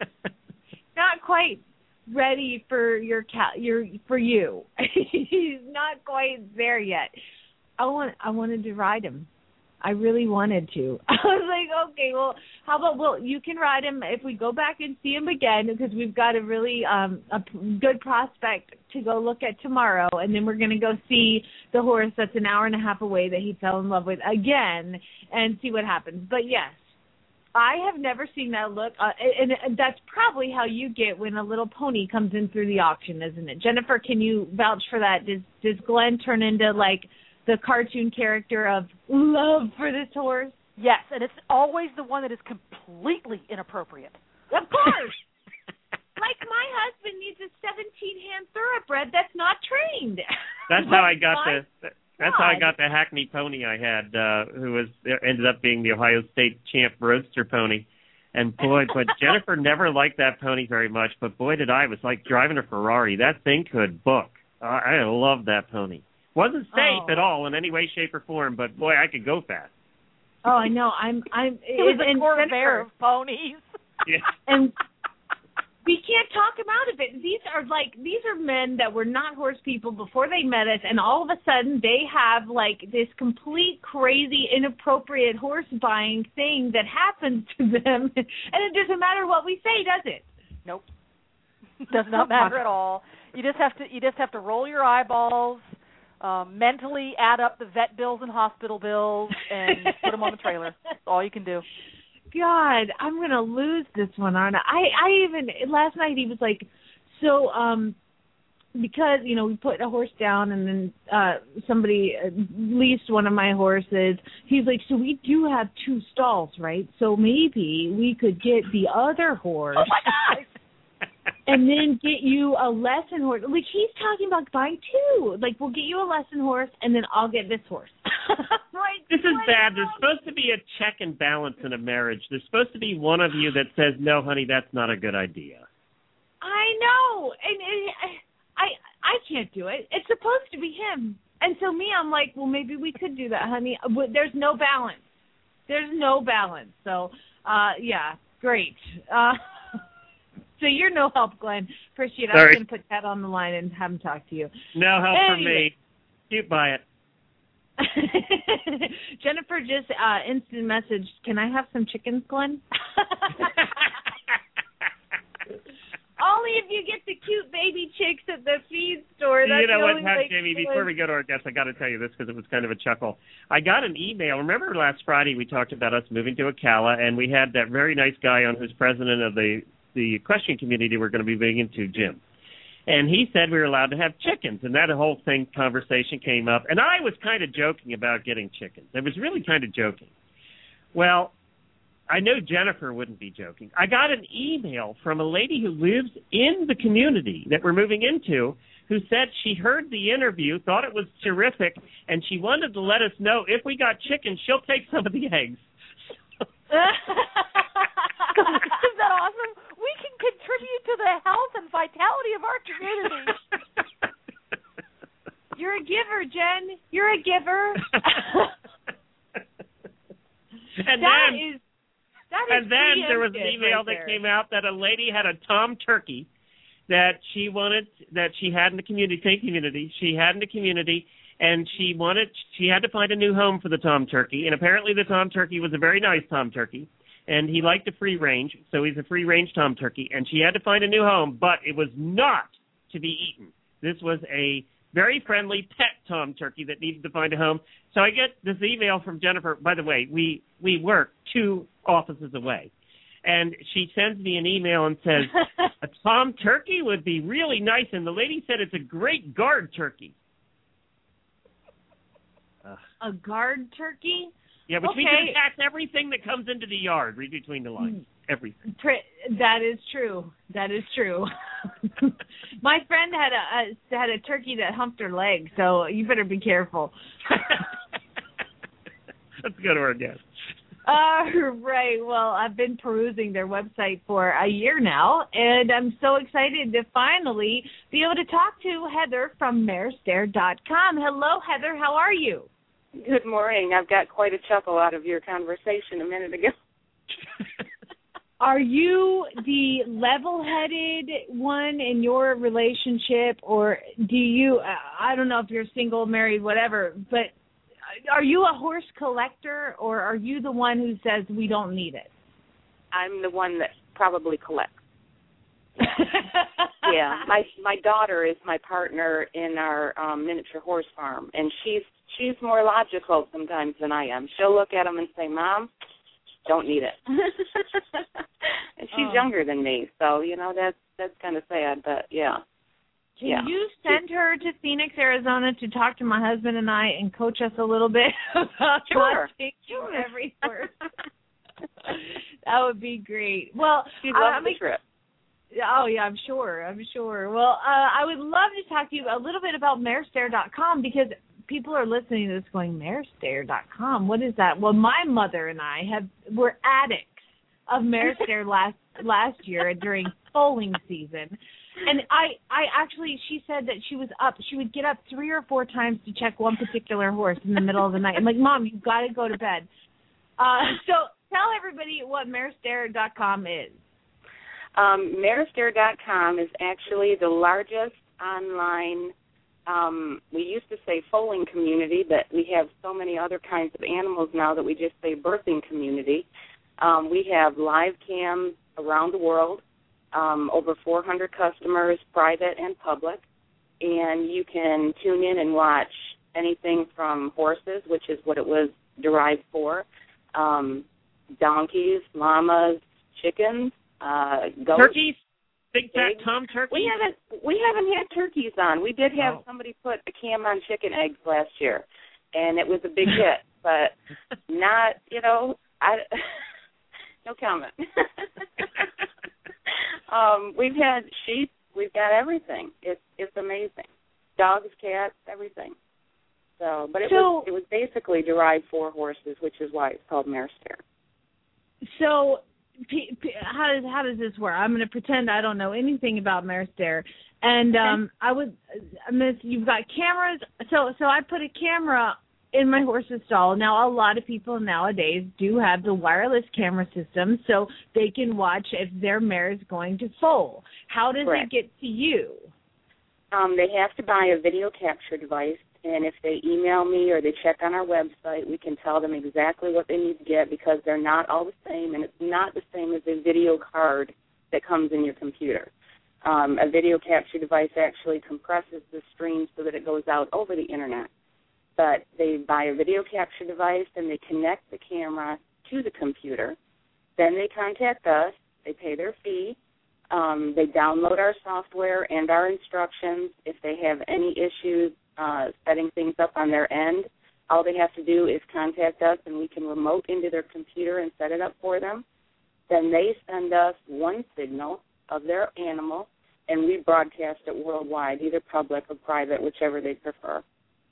[SPEAKER 4] not quite ready for your cat, your for you. He's not quite there yet. I want, I wanted to ride him. I really wanted to. I was like, okay, well, how about, well, you can ride him if we go back and see him again, because we've got a really um, a good prospect to go look at tomorrow, and then we're going to go see the horse that's an hour and a half away that he fell in love with again and see what happens. But, yes, I have never seen that look, uh, and, and that's probably how you get when a little pony comes in through the auction, isn't it? Jennifer, can you vouch for that? Does, does Glenn turn into, like, the cartoon character of love for this horse?
[SPEAKER 1] Yes, and it's always the one that is completely inappropriate.
[SPEAKER 4] Of course. Like my husband needs a seventeen-hand thoroughbred that's not trained.
[SPEAKER 2] That's how I got
[SPEAKER 4] my
[SPEAKER 2] the. That's
[SPEAKER 4] God.
[SPEAKER 2] how I got the Hackney pony I had, uh, who was ended up being the Ohio State champ roadster pony. And boy, but Jennifer never liked that pony very much. But boy, did I! It was like driving a Ferrari. That thing could book. Uh, I loved that pony. Wasn't safe
[SPEAKER 4] oh.
[SPEAKER 2] at all in any way, shape, or form. But boy, I could go fast.
[SPEAKER 4] Oh, I know. I'm. I'm.
[SPEAKER 1] It was a
[SPEAKER 4] and
[SPEAKER 1] Corvair of ponies.
[SPEAKER 2] Yeah.
[SPEAKER 4] And we can't talk him out of it. These are like these are men that were not horse people before they met us, and all of a sudden they have like this complete crazy, inappropriate horse buying thing that happens to them, and it doesn't matter what we say, does it?
[SPEAKER 1] Nope. Does not matter at all. You just have to you just have to roll your eyeballs, um, mentally add up the vet bills and hospital bills, and put them on the trailer. That's all you can do.
[SPEAKER 4] God, I'm gonna lose this one, aren't I? I, I even last night he was like, so um, because you know we put a horse down and then uh somebody leased one of my horses. He's like, so we do have two stalls, right? So maybe we could get the other horse.
[SPEAKER 1] Oh my gosh!
[SPEAKER 4] And then get you a lesson horse. Like, he's talking about buying two. Like, we'll get you a lesson horse, and then I'll get this horse. Like,
[SPEAKER 2] this is bad. There's supposed to be a check and balance in a marriage. There's supposed to be one of you that says, no, honey, that's not a good idea.
[SPEAKER 4] I know. And, and I I can't do it. It's supposed to be him. And so me, I'm like, well, maybe we could do that, honey. But there's no balance. There's no balance. So, uh, yeah, great. Uh So you're no help, Glenn. Appreciate it. I was going to put that on the line and have him talk to you.
[SPEAKER 2] No help
[SPEAKER 4] anyway.
[SPEAKER 2] from me. You buy it.
[SPEAKER 4] Jennifer just uh, instant message, can I have some chickens, Glenn? Only if you get the cute baby chicks at the feed store. That's
[SPEAKER 2] you know
[SPEAKER 4] the
[SPEAKER 2] what,
[SPEAKER 4] only
[SPEAKER 2] Pat,
[SPEAKER 4] way
[SPEAKER 2] Jamie, before we go to our guests, I got to tell you this because it was kind of a chuckle. I got an email. Remember last Friday we talked about us moving to Ocala, and we had that very nice guy on who's president of the the equestrian community we're going to be moving into, Jim. And he said we were allowed to have chickens, and that whole thing conversation came up. And I was kind of joking about getting chickens. I was really kind of joking. Well, I know Jennifer wouldn't be joking. I got an email from a lady who lives in the community that we're moving into who said she heard the interview, thought it was terrific, and she wanted to let us know if we got chickens, she'll take some of the eggs.
[SPEAKER 1] Isn't that awesome? We can contribute to the health and vitality of our community.
[SPEAKER 4] You're a giver, Jen. You're a giver.
[SPEAKER 2] and
[SPEAKER 4] that
[SPEAKER 2] then,
[SPEAKER 4] is, that is
[SPEAKER 2] and then there was an email
[SPEAKER 4] right
[SPEAKER 2] that
[SPEAKER 4] there.
[SPEAKER 2] came out that a lady had a tom turkey that she wanted, that she had in the community, community. She had in the community, and she wanted, she had to find a new home for the tom turkey. And apparently the tom turkey was a very nice tom turkey. And he liked the free range, so he's a free range tom turkey. And she had to find a new home, but it was not to be eaten. This was a very friendly pet tom turkey that needed to find a home. So I get this email from Jennifer. By the way, we, we work two offices away. And she sends me an email and says, a tom turkey would be really nice. And the lady said it's a great guard turkey. Uh,
[SPEAKER 4] a guard turkey?
[SPEAKER 2] Yeah, which
[SPEAKER 4] okay.
[SPEAKER 2] means it attacks everything that comes into the yard. Read between the lines. Everything.
[SPEAKER 4] That is true. That is true. My friend had a, a had a turkey that humped her leg, so you better be careful.
[SPEAKER 2] Let's go to our guest.
[SPEAKER 4] Uh, right. Well, I've been perusing their website for a year now, and I'm so excited to finally be able to talk to Heather from mare stair dot com. Hello, Heather. How are you?
[SPEAKER 8] Good morning. I've got quite a chuckle out of your conversation a minute ago.
[SPEAKER 4] Are you the level-headed one in your relationship, or do you, I don't know if you're single, married, whatever, but are you a horse collector, or are you the one who says we don't need it?
[SPEAKER 8] I'm the one that probably collects. Yeah, my my daughter is my partner in our um, miniature horse farm, and she's she's more logical sometimes than I am. She'll look at them and say, "Mom, don't need it." And she's
[SPEAKER 4] oh.
[SPEAKER 8] younger than me, so you know that's that's kind of sad, but yeah.
[SPEAKER 4] Can
[SPEAKER 8] yeah.
[SPEAKER 4] you send her to Phoenix, Arizona, to talk to my husband and I and coach us a little bit about
[SPEAKER 8] sure.
[SPEAKER 4] sure. every horse? That would be great. Well,
[SPEAKER 8] she'd love
[SPEAKER 4] I,
[SPEAKER 8] the
[SPEAKER 4] I
[SPEAKER 8] trip.
[SPEAKER 4] Oh, yeah, I'm sure. I'm sure. Well, uh, I would love to talk to you a little bit about mare stair dot com because people are listening to this going, mare stair dot com, what is that? Well, my mother and I have were addicts of Mare Stair last last year during foaling season. And I, I actually, she said that she was up, she would get up three or four times to check one particular horse in the middle of the night. I'm like, Mom, you've got to go to bed. Uh, so tell everybody what mare stair dot com is.
[SPEAKER 8] Um, mare stair dot com is actually the largest online, um, we used to say foaling community, but we have so many other kinds of animals now that we just say birthing community. Um, we have live cams around the world, um, over four hundred customers, private and public. and you can tune in and watch anything from horses, which is what it was derived for, um, donkeys, llamas, chickens, uh, goats.
[SPEAKER 2] Turkeys? Big fat
[SPEAKER 8] Eggs.
[SPEAKER 2] tom turkeys?
[SPEAKER 8] We haven't we haven't had turkeys on. We did have
[SPEAKER 2] oh.
[SPEAKER 8] somebody put a cam on chicken eggs last year, and it was a big hit. But not, you know, I no comment. um, we've had sheep. We've got everything. It's it's amazing. Dogs, cats, everything. So, but it
[SPEAKER 4] so,
[SPEAKER 8] was it was basically derived for horses, which is why it's called mare stare.
[SPEAKER 4] So. P- P- how does how does this work? I'm going to pretend I don't know anything about mare stare, and um, okay. I would, Miss, you've got cameras. So so I put a camera in my horse's stall. Now a lot of people nowadays do have the wireless camera system, so they can watch if their mare is going to foal. How does
[SPEAKER 8] Correct.
[SPEAKER 4] it get to you?
[SPEAKER 8] Um, they have to buy a video capture device. And if they email me or they check on our website, we can tell them exactly what they need to get because they're not all the same, and it's not the same as a video card that comes in your computer. Um, a video capture device actually compresses the stream so that it goes out over the Internet. But they buy a video capture device and they connect the camera to the computer. Then they contact us. They pay their fee. Um, they download our software and our instructions. If they have any issues, Uh, setting things up on their end, all they have to do is contact us and we can remote into their computer and set it up for them. Then they send us one signal of their animal and we broadcast it worldwide, either public or private, whichever they prefer.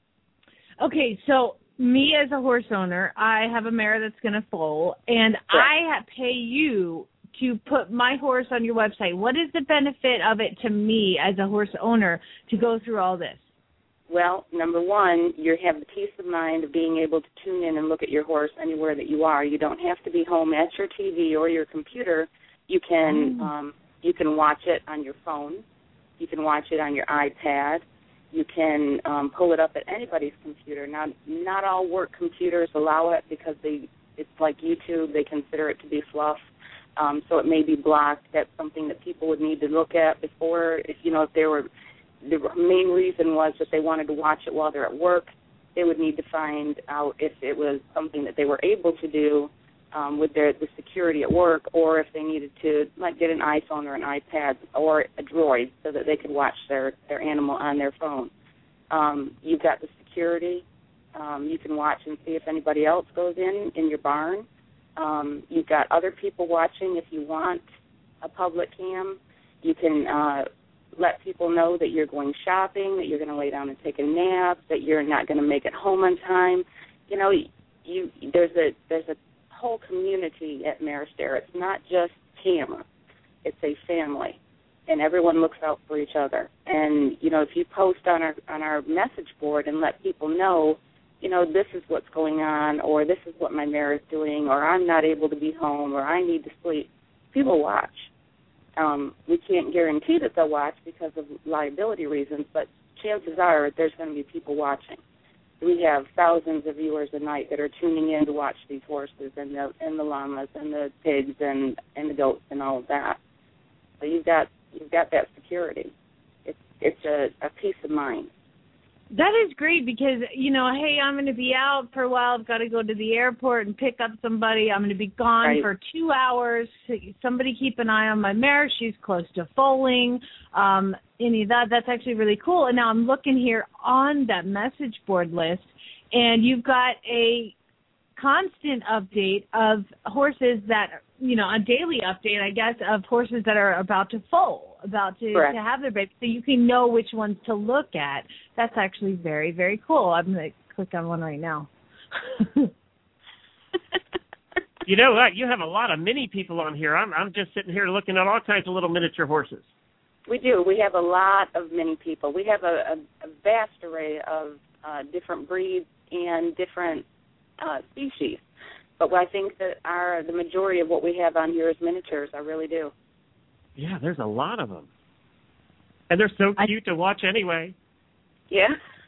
[SPEAKER 4] Okay, so me as a horse owner, I have a mare that's going to foal, and
[SPEAKER 8] Correct.
[SPEAKER 4] I ha- pay you to put my horse on your website. What is the benefit of it to me as a horse owner to go through all this?
[SPEAKER 8] Well, number one, you have the peace of mind of being able to tune in and look at your horse anywhere that you are. You don't have to be home at your T V or your computer. You can mm. um, you can watch it on your phone. You can watch it on your iPad. You can um, pull it up at anybody's computer. Not not all work computers allow it because they it's like YouTube. They consider it to be fluff, um, so it may be blocked. That's something that people would need to look at before, if you know if they were. The main reason was that they wanted to watch it while they're at work. They would need to find out if it was something that they were able to do um, with their the security at work, or if they needed to like get an iPhone or an iPad or a Droid so that they could watch their, their animal on their phone. Um, you've got the security. Um, you can watch and see if anybody else goes in in your barn. Um, you've got other people watching if you want a public cam. You can uh, let people know that you're going shopping, that you're going to lay down and take a nap, that you're not going to make it home on time. You know, you there's a there's a whole community at Mare Stare. It's not just camera. It's a family, and everyone looks out for each other. And, you know, if you post on our on our message board and let people know, you know, this is what's going on, or this is what my mare is doing, or I'm not able to be home, or I need to sleep, people watch. Um, we can't guarantee that they'll watch because of liability reasons, but chances are there's going to be people watching. We have thousands of viewers a night that are tuning in to watch these horses and the and the llamas and the pigs and, and the goats and all of that. So you've got you've got that security. It's it's a, a peace of mind.
[SPEAKER 4] That is great because, you know, hey, I'm going to be out for a while. I've got to go to the airport and pick up somebody. I'm going to be gone
[SPEAKER 8] right.
[SPEAKER 4] for two hours. Somebody keep an eye on my mare. She's close to foaling. Um, any of that, that's actually really cool. And now I'm looking here on that message board list, and you've got a constant update of horses that, you know, a daily update, I guess, of horses that are about to foal, about to, to have their baby, so you can know which ones to look at. That's actually very, very cool. I'm going to click on one right now.
[SPEAKER 2] You know what? You have a lot of mini people on here. I'm I'm just sitting here looking at all kinds of little miniature horses.
[SPEAKER 8] We do. We have a lot of mini people. We have a, a, a vast array of uh, different breeds and different uh, species. But I think that our the majority of what we have on here is miniatures. I really do.
[SPEAKER 2] Yeah, there's a lot of them. And they're so cute I, to watch anyway.
[SPEAKER 8] Yeah.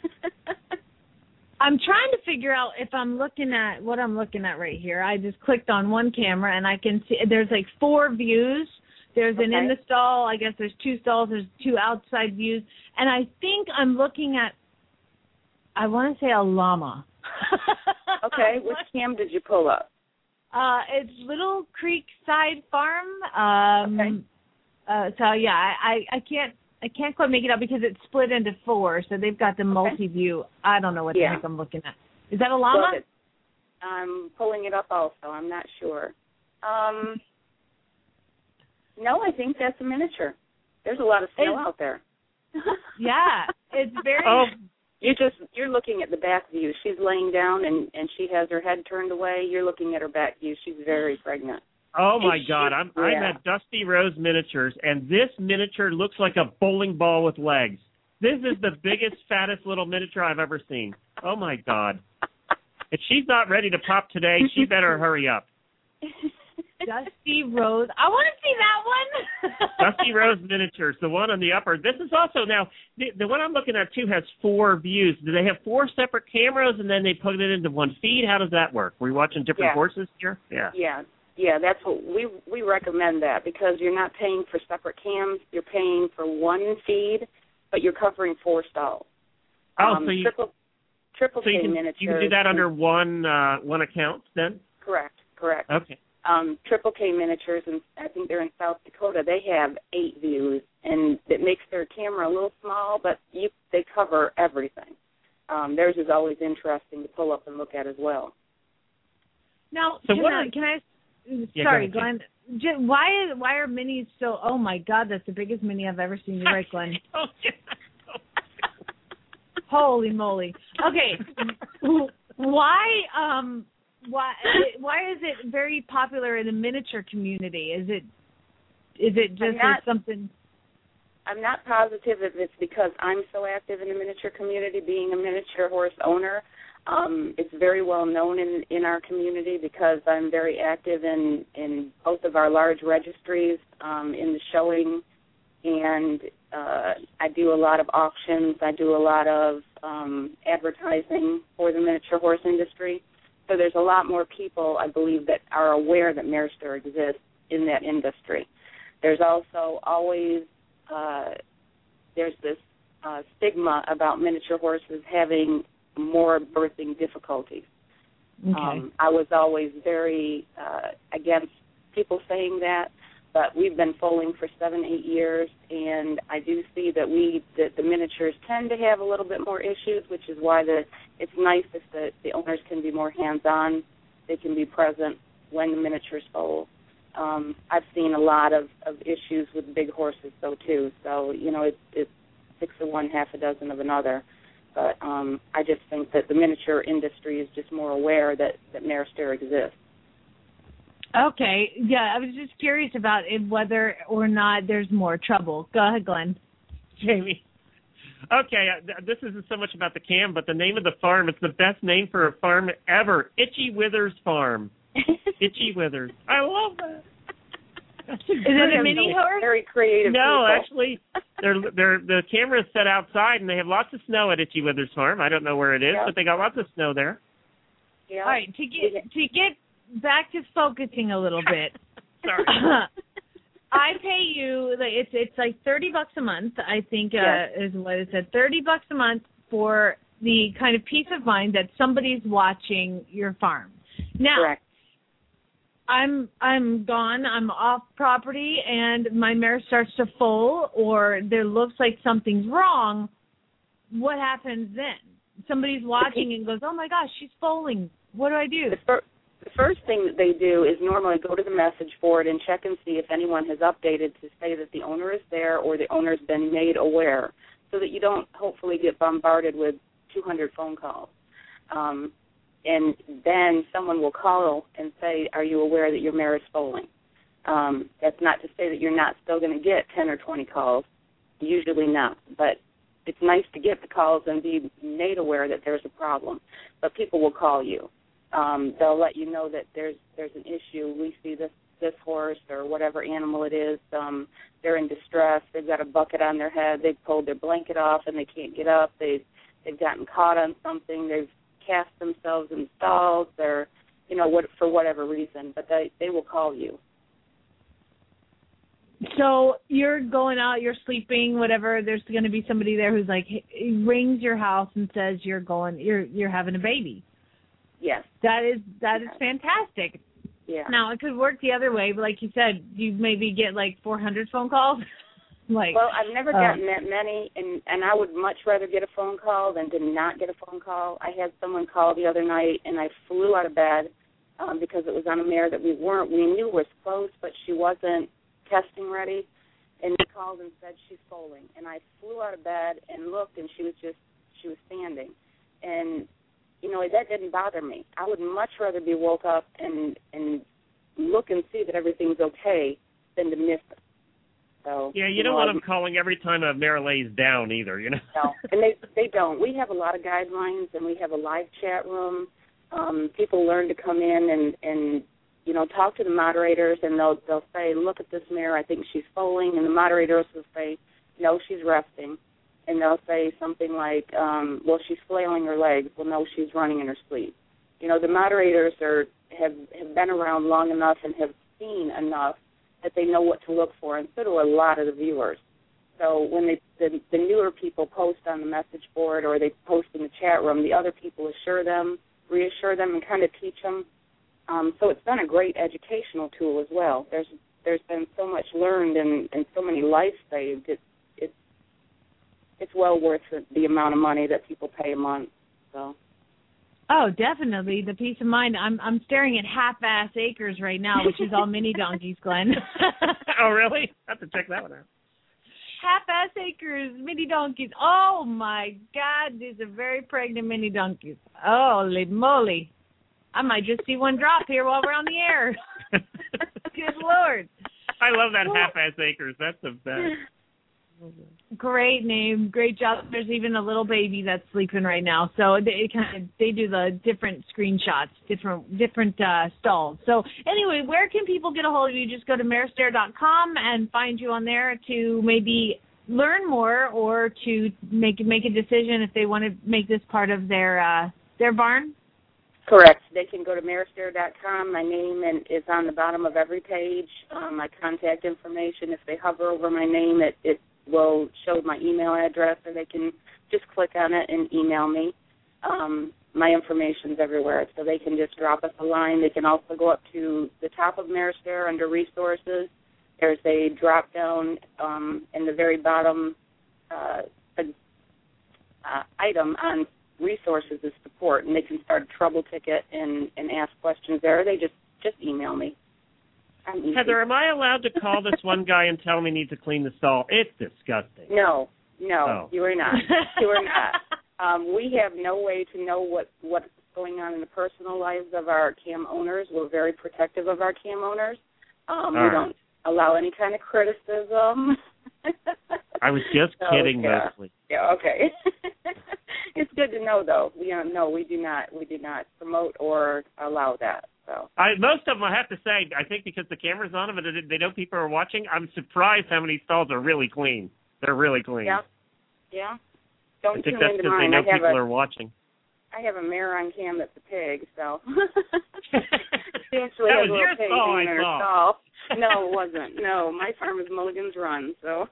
[SPEAKER 4] I'm trying to figure out if I'm looking at what I'm looking at right here. I just clicked on one camera, and I can see there's like four views. There's an
[SPEAKER 8] Okay.
[SPEAKER 4] in the stall. I guess there's two stalls. There's two outside views. And I think I'm looking at, I want to say a llama.
[SPEAKER 8] Okay, which cam did you pull up?
[SPEAKER 4] Uh, it's Little Creek Side Farm. Um,
[SPEAKER 8] Okay.
[SPEAKER 4] Uh, so yeah, I, I can't I can't quite make it out because it's split into four. So they've got the multi-view. I don't know what
[SPEAKER 8] Yeah.
[SPEAKER 4] the heck I'm looking at. Is that a llama?
[SPEAKER 8] Well, it- I'm pulling it up also. I'm not sure. Um, no, I think that's a miniature. There's a lot of snow
[SPEAKER 4] It's-
[SPEAKER 8] out there.
[SPEAKER 4] Yeah, it's very.
[SPEAKER 2] Oh,
[SPEAKER 8] You just you're looking at the back view. She's laying down and and she has her head turned away. You're looking at her back view. She's very pregnant.
[SPEAKER 2] oh my
[SPEAKER 4] It's
[SPEAKER 2] God! I'm I'm
[SPEAKER 8] yeah.
[SPEAKER 2] at Dusty Rose Miniatures, and this miniature looks like a bowling ball with legs. This is the biggest, fattest little miniature I've ever seen. Oh my God! If she's not ready to pop today, she better hurry up.
[SPEAKER 4] Dusty Rose. I want to see that one.
[SPEAKER 2] Dusty Rose Miniatures, the one on the upper. This is also now the, the one I'm looking at too has four views. Do they have four separate cameras and then they put it into one feed? How does that work? Were we watching different
[SPEAKER 8] Yeah.
[SPEAKER 2] horses here? Yeah.
[SPEAKER 8] Yeah, yeah, that's what we we recommend that because you're not paying for separate cams. You're paying for one feed, but you're covering four stalls.
[SPEAKER 2] Oh,
[SPEAKER 8] um,
[SPEAKER 2] so you
[SPEAKER 8] triple triple
[SPEAKER 2] so you
[SPEAKER 8] K
[SPEAKER 2] can,
[SPEAKER 8] miniatures.
[SPEAKER 2] you can do that under one uh, one account then?
[SPEAKER 8] Correct, correct.
[SPEAKER 2] Okay.
[SPEAKER 8] Um, Triple K Miniatures, and I think they're in South Dakota. They have eight views, and it makes their camera a little small, but you, they cover everything. Um, theirs is always interesting to pull up and look at as well.
[SPEAKER 4] Now,
[SPEAKER 2] So
[SPEAKER 4] can,
[SPEAKER 2] what
[SPEAKER 4] I,
[SPEAKER 2] are-
[SPEAKER 4] can I?
[SPEAKER 2] Yeah,
[SPEAKER 4] Sorry,
[SPEAKER 2] go ahead,
[SPEAKER 4] Glenn. J- Why is why are minis so? Oh my God, that's the biggest mini I've ever seen. You're right, Glenn.
[SPEAKER 2] Oh, yeah.
[SPEAKER 4] Holy moly. Okay. Why um why why is it very popular in the miniature community? Is it is it just
[SPEAKER 8] I'm not-
[SPEAKER 4] like something
[SPEAKER 8] I'm not positive if it's because I'm so active in the miniature community, being a miniature horse owner. Um, it's very well known in, in our community because I'm very active in, in both of our large registries, um, in the showing, and uh, I do a lot of auctions. I do a lot of um, advertising for the miniature horse industry. So there's a lot more people, I believe, that are aware that Mare Stir exists in that industry. There's also always uh, there's this uh, stigma about miniature horses having more birthing difficulties.
[SPEAKER 4] okay.
[SPEAKER 8] Um, I was always very uh, against people saying that, but we've been foaling for seven, eight years, and I do see that we that the miniatures tend to have a little bit more issues, which is why the it's nice if the, the owners can be more hands-on. They can be present when the miniatures foal. Um, I've seen a lot of, of issues with big horses, though, too. So, you know, it's, it's six of one, half a dozen of another. But um, I just think that the miniature industry is just more aware that, that Mare Stir exists.
[SPEAKER 4] Okay. Yeah, I was just curious about it, whether or not there's more trouble. Go ahead, Glenn.
[SPEAKER 2] Jamie. Okay, uh, th- this isn't so much about the cam, but the name of the farm, it's the best name for a farm ever. Itchy Withers Farm. Itchy Withers. I love that.
[SPEAKER 4] Is it a mini horse?
[SPEAKER 8] Very creative
[SPEAKER 2] No,
[SPEAKER 8] people.
[SPEAKER 2] actually, they're, they're, the camera is set outside, and they have lots of snow at Itchy Withers Farm. I don't know where it is,
[SPEAKER 8] Yeah.
[SPEAKER 2] but they got lots of snow there.
[SPEAKER 8] Yeah.
[SPEAKER 4] All right, to get to get back to focusing a little bit.
[SPEAKER 2] Sorry.
[SPEAKER 4] I pay you like it's it's like thirty bucks a month. I think uh, is what it said. Thirty bucks a month for the kind of peace of mind that somebody's watching your farm. Now,
[SPEAKER 8] Correct.
[SPEAKER 4] I'm I'm gone. I'm off property, and my mare starts to foal, or there looks like something's wrong. What happens then? Somebody's watching and goes, "Oh my gosh, she's foaling. What do I do?"
[SPEAKER 8] The, fir- the first thing that they do is normally go to the message board and check and see if anyone has updated to say that the owner is there or the owner's been made aware, so that you don't hopefully get bombarded with two hundred phone calls. Um, and then someone will call and say, "Are you aware that your mare is foaling?" Um, that's not to say that you're not still going to get ten or twenty calls. Usually not, but it's nice to get the calls and be made aware that there's a problem. But people will call you. Um, they'll let you know that there's there's an issue. We see this this horse or whatever animal it is. Um, they're in distress. They've got a bucket on their head. They've pulled their blanket off and they can't get up. They've they've gotten caught on something. They've cast themselves in stalls. They're you know what for whatever reason. But they they will call you.
[SPEAKER 4] So you're going out, you're sleeping, whatever. There's going to be somebody there who's like rings your house and says you're going, you're you're having a baby.
[SPEAKER 8] Yes.
[SPEAKER 4] That is that
[SPEAKER 8] yes.
[SPEAKER 4] is fantastic.
[SPEAKER 8] Yeah.
[SPEAKER 4] Now it could work the other way, but like you said, you maybe get like four hundred phone calls. like.
[SPEAKER 8] Well, I've never gotten
[SPEAKER 4] uh,
[SPEAKER 8] that many, and and I would much rather get a phone call than to not get a phone call. I had someone call the other night, and I flew out of bed um, because it was on a mare that we weren't, we knew was close, but she wasn't testing ready, and he called and said she's foaling, and I flew out of bed and looked, and she was just she was standing, and you know that didn't bother me. I would much rather be woke up and and look and see that everything's okay than to miss it. So
[SPEAKER 2] yeah, you,
[SPEAKER 8] you
[SPEAKER 2] don't
[SPEAKER 8] know,
[SPEAKER 2] want
[SPEAKER 8] I,
[SPEAKER 2] them calling every time a mare lays down either, you know.
[SPEAKER 8] No, and they they don't. We have a lot of guidelines, and we have a live chat room. Um, people learn to come in and and. you know, talk to the moderators, and they'll they'll say, look at this mare, I think she's foaling, and the moderators will say, no, she's resting, and they'll say something like, um, well, she's flailing her legs, well, no, she's running in her sleep. You know, the moderators are have have been around long enough and have seen enough that they know what to look for, and so do a lot of the viewers. So when they, the, the newer people post on the message board or they post in the chat room, the other people assure them, reassure them, and kind of teach them. Um, so it's been a great educational tool as well. There's there's been so much learned and, and so many lives saved. It's it's it's well worth the, the amount of money that people pay a month. So.
[SPEAKER 4] Oh, definitely the peace of mind. I'm I'm staring at Half-Ass Acres right now, which is all mini donkeys, Glenn.
[SPEAKER 2] Oh, really? I have to check that one out.
[SPEAKER 4] Half-Ass Acres, mini donkeys. Oh my God, these are very pregnant mini donkeys. Holy moly. I might just see one drop here while we're on the air. Good Lord.
[SPEAKER 2] I love that Half-Ass Acres. That's the best.
[SPEAKER 4] Great name. Great job. There's even a little baby that's sleeping right now. So they kind of they do the different screenshots, different different uh, stalls. So anyway, where can people get a hold of you? Just go to mare stair dot com and find you on there to maybe learn more or to make make a decision if they want to make this part of their uh, their barn.
[SPEAKER 8] Correct. They can go to mare stair dot com. My name and is on the bottom of every page. Um, my contact information. If they hover over my name, it, it will show my email address, or they can just click on it and email me. Um, my information's everywhere, so they can just drop us a line. They can also go up to the top of Mare Stair under resources. There's a drop down um, in the very bottom uh, uh, item on resources is support, and they can start a trouble ticket and, and ask questions there. Or they just, just email me.
[SPEAKER 2] Heather, am I allowed to call this one guy and tell him he needs to clean the stall? It's disgusting.
[SPEAKER 8] No, no,
[SPEAKER 2] oh.
[SPEAKER 8] you are not. You are not. Um, we have no way to know what, what's going on in the personal lives of our cam owners. We're very protective of our cam owners. Um, we
[SPEAKER 2] right.
[SPEAKER 8] don't allow any kind of criticism.
[SPEAKER 2] I was just
[SPEAKER 8] so,
[SPEAKER 2] kidding,
[SPEAKER 8] yeah.
[SPEAKER 2] mostly.
[SPEAKER 8] Yeah, okay. It's good to know, though. We uh, no, we do not. We do not promote or allow that. So
[SPEAKER 2] I, most of them, I have to say, I think because the camera's on them and they know people are watching, I'm surprised how many stalls are really clean. They're really clean.
[SPEAKER 8] Yeah, yeah. Don't
[SPEAKER 2] I think
[SPEAKER 8] tune
[SPEAKER 2] that's
[SPEAKER 8] into
[SPEAKER 2] because they
[SPEAKER 8] mine.
[SPEAKER 2] know
[SPEAKER 8] I have
[SPEAKER 2] people
[SPEAKER 8] a,
[SPEAKER 2] are watching.
[SPEAKER 8] I have a mare on cam that's a pig, so. She
[SPEAKER 2] that
[SPEAKER 8] actually has
[SPEAKER 2] was
[SPEAKER 8] a little
[SPEAKER 2] your
[SPEAKER 8] pig
[SPEAKER 2] stall,
[SPEAKER 8] in
[SPEAKER 2] I
[SPEAKER 8] her
[SPEAKER 2] saw.
[SPEAKER 8] stall. No, it wasn't. No, my farm is Mulligan's Run, so.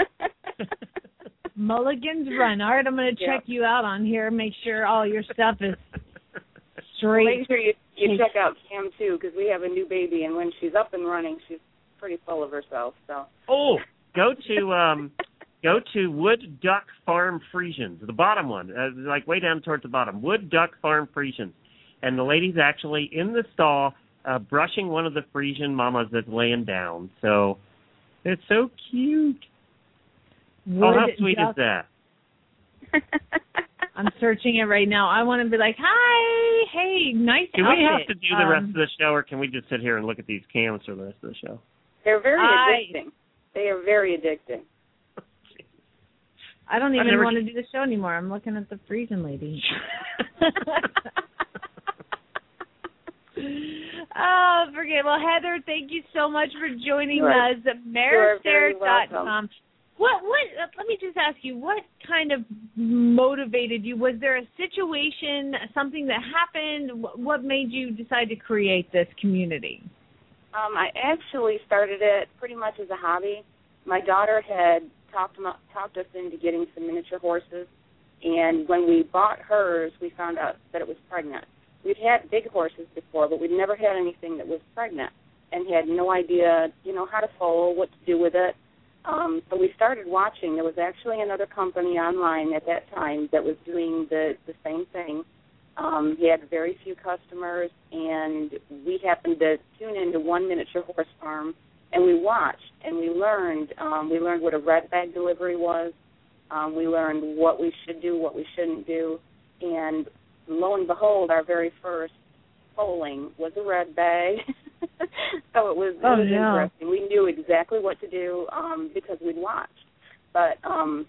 [SPEAKER 4] Mulligan's Run. All right, I'm going to check
[SPEAKER 8] Yep.
[SPEAKER 4] you out on here. Make sure all your stuff is straight.
[SPEAKER 8] Make sure you, you check out Cam, too, because we have a new baby, and when she's up and running, she's pretty full of herself. So.
[SPEAKER 2] Oh, go to um, go to Wood Duck Farm Friesians, the bottom one, uh, like way down towards the bottom. Wood Duck Farm Friesians. And the lady's actually in the stall uh, brushing one of the Friesian mamas that's laying down. So it's so cute.
[SPEAKER 4] Wood
[SPEAKER 2] oh, how sweet
[SPEAKER 4] duck.
[SPEAKER 2] is that?
[SPEAKER 4] I'm searching it right now. I want to be like, hi, hey, nice
[SPEAKER 2] Do
[SPEAKER 4] outfit.
[SPEAKER 2] we have to do the
[SPEAKER 4] um,
[SPEAKER 2] rest of the show, or can we just sit here and look at these cams for the rest of the show?
[SPEAKER 8] They're very
[SPEAKER 4] I,
[SPEAKER 8] addicting. They are very addicting.
[SPEAKER 4] I don't even
[SPEAKER 2] never...
[SPEAKER 4] want to do the show anymore. I'm looking at the Friesian lady. Oh, forget. Well, Heather, thank you so much for joining
[SPEAKER 8] You're,
[SPEAKER 4] us at mare stair dot com.
[SPEAKER 8] welcome.
[SPEAKER 4] What, what, uh, let me just ask you, what kind of motivated you? Was there a situation, something that happened? What made you decide to create this community?
[SPEAKER 8] Um, I actually started it pretty much as a hobby. My daughter had talked, talked us into getting some miniature horses, and when we bought hers, we found out that it was pregnant. We'd had big horses before, but we'd never had anything that was pregnant and had no idea, you know, how to foal, what to do with it. Um, so we started watching. There was actually another company online at that time that was doing the, the same thing. Um, he had very few customers, and we happened to tune into one miniature horse farm, and we watched, and we learned. Um, we learned what a red bag delivery was. Um, we learned what we should do, what we shouldn't do, and lo and behold, our very first foaling was a red bag. So it was,
[SPEAKER 4] oh,
[SPEAKER 8] it was
[SPEAKER 4] yeah.
[SPEAKER 8] interesting. We knew exactly what to do um, because we'd watched. But um,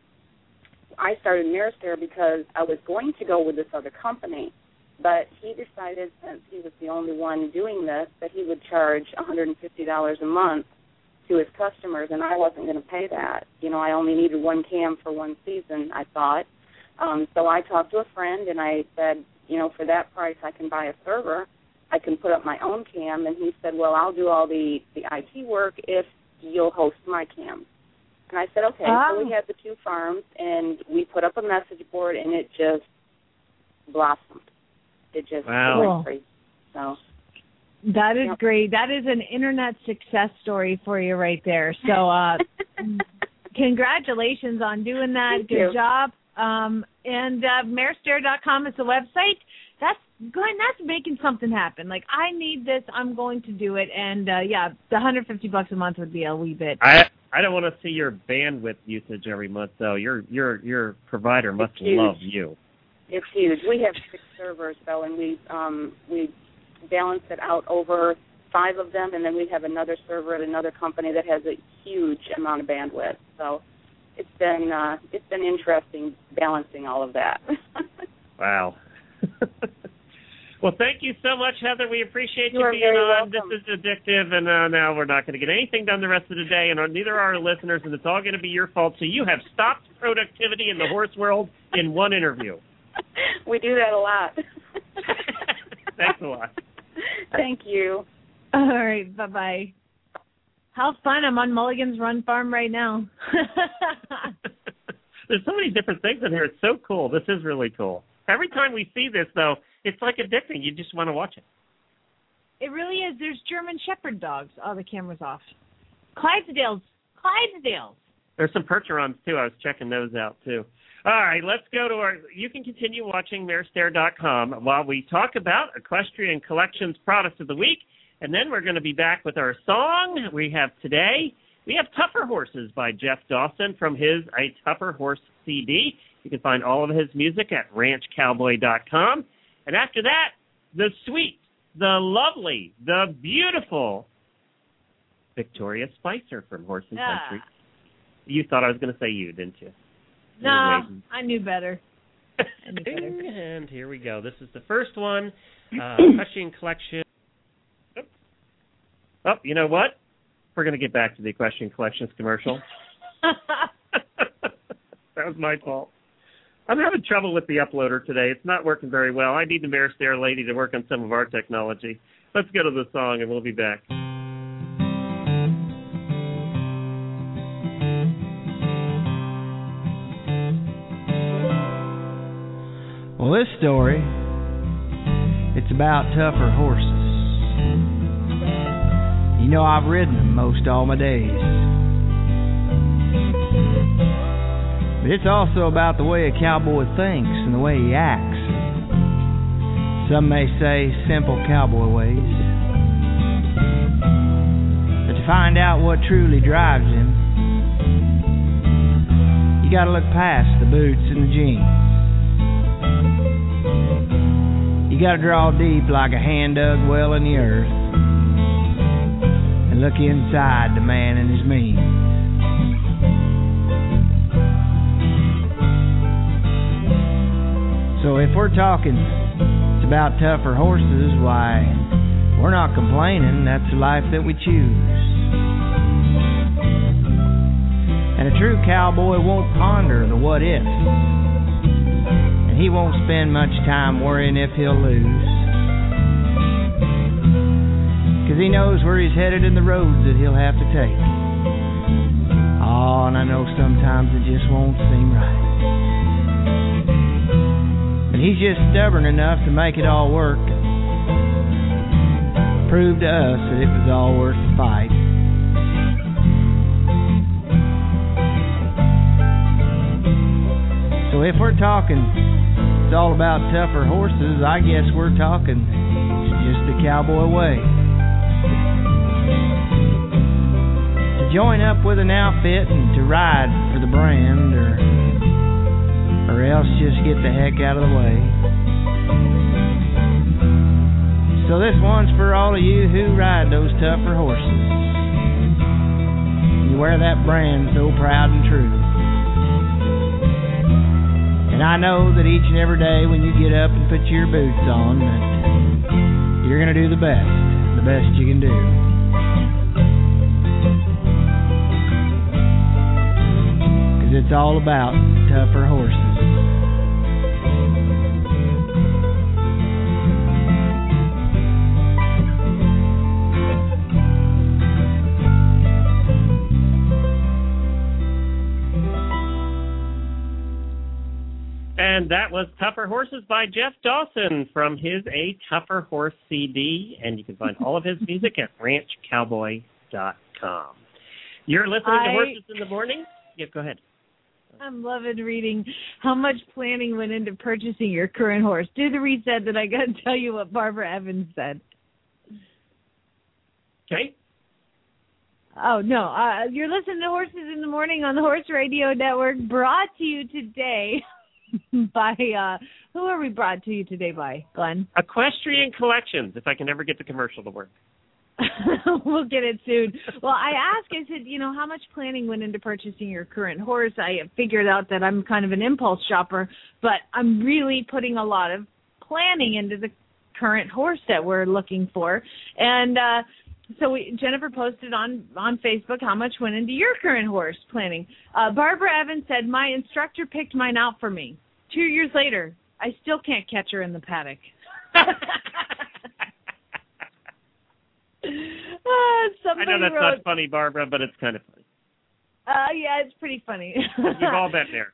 [SPEAKER 8] I started Maristair because I was going to go with this other company, but he decided, since he was the only one doing this, that he would charge one hundred fifty dollars a month to his customers, and I wasn't going to pay that. You know, I only needed one cam for one season, I thought. Um, so I talked to a friend, and I said, you know, for that price I can buy a server. I can put up my own cam. And he said, well, I'll do all the, the I T work if you'll host my cam. And I said, okay.
[SPEAKER 4] Oh.
[SPEAKER 8] So we had the two farms, and we put up a message board, and it just blossomed. It just
[SPEAKER 2] wow.
[SPEAKER 8] went crazy. So
[SPEAKER 4] that is
[SPEAKER 8] yep.
[SPEAKER 4] great. That is an internet success story for you right there. So uh, congratulations on doing that.
[SPEAKER 8] Thank
[SPEAKER 4] Good
[SPEAKER 8] you.
[SPEAKER 4] job. Um, and uh, Maristair dot com is the website. That's going. That's making something happen. Like, I need this. I'm going to do it. And uh, yeah, the one hundred fifty bucks a month would be a wee bit.
[SPEAKER 2] I I don't want to see your bandwidth usage every month, though. Your your your provider must love you.
[SPEAKER 8] It's huge. We have six servers, though, and we um, we balance it out over five of them, and then we have another server at another company that has a huge amount of bandwidth. So it's been uh, it's been interesting balancing all of that.
[SPEAKER 2] Wow. Well, thank you so much, Heather. We appreciate you,
[SPEAKER 8] you
[SPEAKER 2] being
[SPEAKER 8] very
[SPEAKER 2] on.
[SPEAKER 8] welcome.
[SPEAKER 2] This is addictive, and uh, now we're not going to get anything done the rest of the day, and neither are our listeners, and it's all going to be your fault. So you have stopped productivity in the horse world in one interview.
[SPEAKER 8] We do that a lot.
[SPEAKER 2] Thanks a lot.
[SPEAKER 8] Thank you.
[SPEAKER 4] All right. Bye-bye. How fun. I'm on Mulligan's Run Farm right now.
[SPEAKER 2] There's so many different things in here. It's so cool. This is really cool. Every time we see this, though, it's like addicting. You just want to watch it.
[SPEAKER 4] It really is. There's German Shepherd dogs. Oh, the camera's off. Clydesdales. Clydesdales.
[SPEAKER 2] There's some Percherons, too. I was checking those out, too. All right, let's go to our – you can continue watching Maristair dot com while we talk about Equestrian Collections Product of the Week, and then we're going to be back with our song we have today. We have Tougher Horses by Jeff Dawson from his A Tougher Horse C D. You can find all of his music at ranch cowboy dot com. And after that, the sweet, the lovely, the beautiful Victoria Spicer from Horse and
[SPEAKER 4] Ah.
[SPEAKER 2] Country. You thought I was going to say you, didn't you?
[SPEAKER 4] No, I knew better. I knew better.
[SPEAKER 2] And here we go. This is the first one, uh, Equestrian Collection. Oh. oh, you know what? We're going to get back to the Equestrian Collections commercial. That was my fault. I'm having trouble with the uploader today. It's not working very well. I need the Maristair lady to work on some of our technology. Let's go to the song, and we'll be back.
[SPEAKER 9] Well, this story, it's about tougher horses. You know, I've ridden them most all my days. But it's also about the way a cowboy thinks and the way he acts. Some may say simple cowboy ways. But to find out what truly drives him, you gotta look past the boots and the jeans. You gotta draw deep like a hand dug well in the earth and look inside the man and his means. So if we're talking it's about tougher horses, why, we're not complaining. That's the life that we choose. And a true cowboy won't ponder the what if. And he won't spend much time worrying if he'll lose. 'Cause 'cause he knows where he's headed and the roads that he'll have to take. Oh, and I know sometimes it just won't seem right. But he's just stubborn enough to make it all work. Prove to us that it was all worth the fight. So if we're talking, it's all about tougher horses, I guess we're talking, it's just the cowboy way. To join up with an outfit and to ride for the brand, or, or else just get the heck out of the way. So this one's for all of you who ride those tougher horses. You wear that brand so proud and true. And I know that each and every day when you get up and put your boots on, that you're going to do the best, the best you can do. Because it's all about tougher horses.
[SPEAKER 2] And that was Tougher Horses by Jeff Dawson from his A Tougher Horse C D. And you can find all of his music at ranch cowboy dot com. You're listening
[SPEAKER 4] I,
[SPEAKER 2] to Horses in the Morning? Yeah, go ahead.
[SPEAKER 4] I'm loving reading how much planning went into purchasing your current horse. Do the reset that I got to tell you what Barbara Evans said.
[SPEAKER 2] Okay.
[SPEAKER 4] Oh, no. Uh, you're listening to Horses in the Morning on the Horse Radio Network, brought to you today by, uh, who are we brought to you today by, Glenn?
[SPEAKER 2] Equestrian Collections, if I can ever get the commercial to work.
[SPEAKER 4] We'll get it soon. Well, I asked, I said, you know, how much planning went into purchasing your current horse? I figured out that I'm kind of an impulse shopper, but I'm really putting a lot of planning into the current horse that we're looking for. And uh, so we, Jennifer posted on, on Facebook how much went into your current horse planning. Uh, Barbara Evans said, my instructor picked mine out for me. Two years later, I still can't catch her in the paddock. uh,
[SPEAKER 2] I know that's
[SPEAKER 4] wrote,
[SPEAKER 2] not funny, Barbara, but it's kind of funny.
[SPEAKER 4] Uh, yeah, it's pretty funny.
[SPEAKER 2] You've all been there.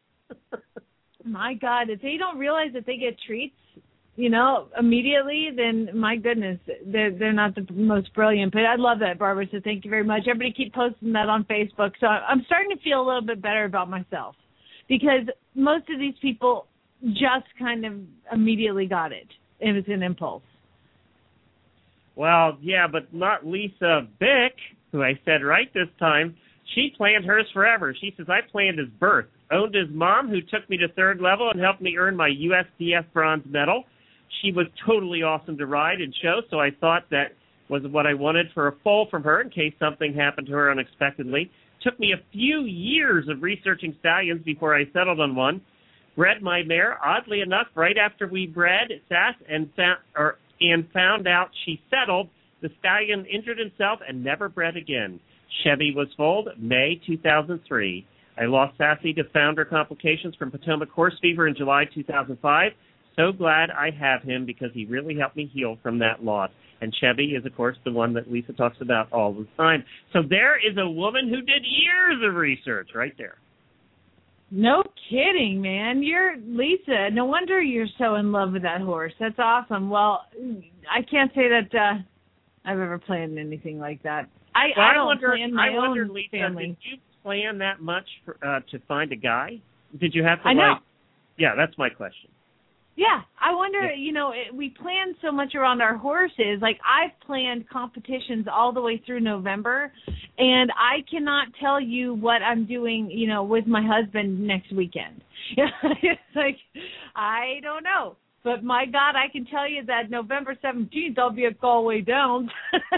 [SPEAKER 4] My God, if they don't realize that they get treats, you know, immediately, then my goodness, they're, they're not the most brilliant. But I love that, Barbara, so thank you very much. Everybody keep posting that on Facebook. So I'm starting to feel a little bit better about myself because most of these people just kind of immediately got it. It was an impulse.
[SPEAKER 2] Well, yeah, but not Lisa Bick, who I said right this time. She planned hers forever. She says, I planned his birth, owned his mom, who took me to third level and helped me earn my U S D F bronze medal. She was totally awesome to ride and show, so I thought that was what I wanted for a foal from her in case something happened to her unexpectedly. Took me a few years of researching stallions before I settled on one. Bred my mare, oddly enough, right after we bred Sass and found, or, and found out she settled. The stallion injured himself and never bred again. Chevy was foaled May two thousand three. I lost Sassy to founder complications from Potomac horse fever in July two thousand five. So glad I have him because he really helped me heal from that loss. And Chevy is, of course, the one that Lisa talks about all the time. So there is a woman who did years of research right there.
[SPEAKER 4] No kidding, man. You're Lisa. No wonder you're so in love with that horse. That's awesome. Well, I can't say that uh, I've ever planned anything like that. I,
[SPEAKER 2] well,
[SPEAKER 4] I don't
[SPEAKER 2] I wonder,
[SPEAKER 4] plan my
[SPEAKER 2] I wonder,
[SPEAKER 4] own
[SPEAKER 2] Lisa,
[SPEAKER 4] family.
[SPEAKER 2] Did you plan that much for, uh, to find a guy? Did you have to,
[SPEAKER 4] I know.
[SPEAKER 2] like... Yeah, that's my question.
[SPEAKER 4] Yeah, I wonder,
[SPEAKER 2] Yeah.
[SPEAKER 4] you know, it, we plan so much around our horses. Like, I've planned competitions all the way through November, and I cannot tell you what I'm doing, you know, with my husband next weekend. It's like, I don't know. But, my God, I can tell you that November seventeenth, I'll be at Galway Downs.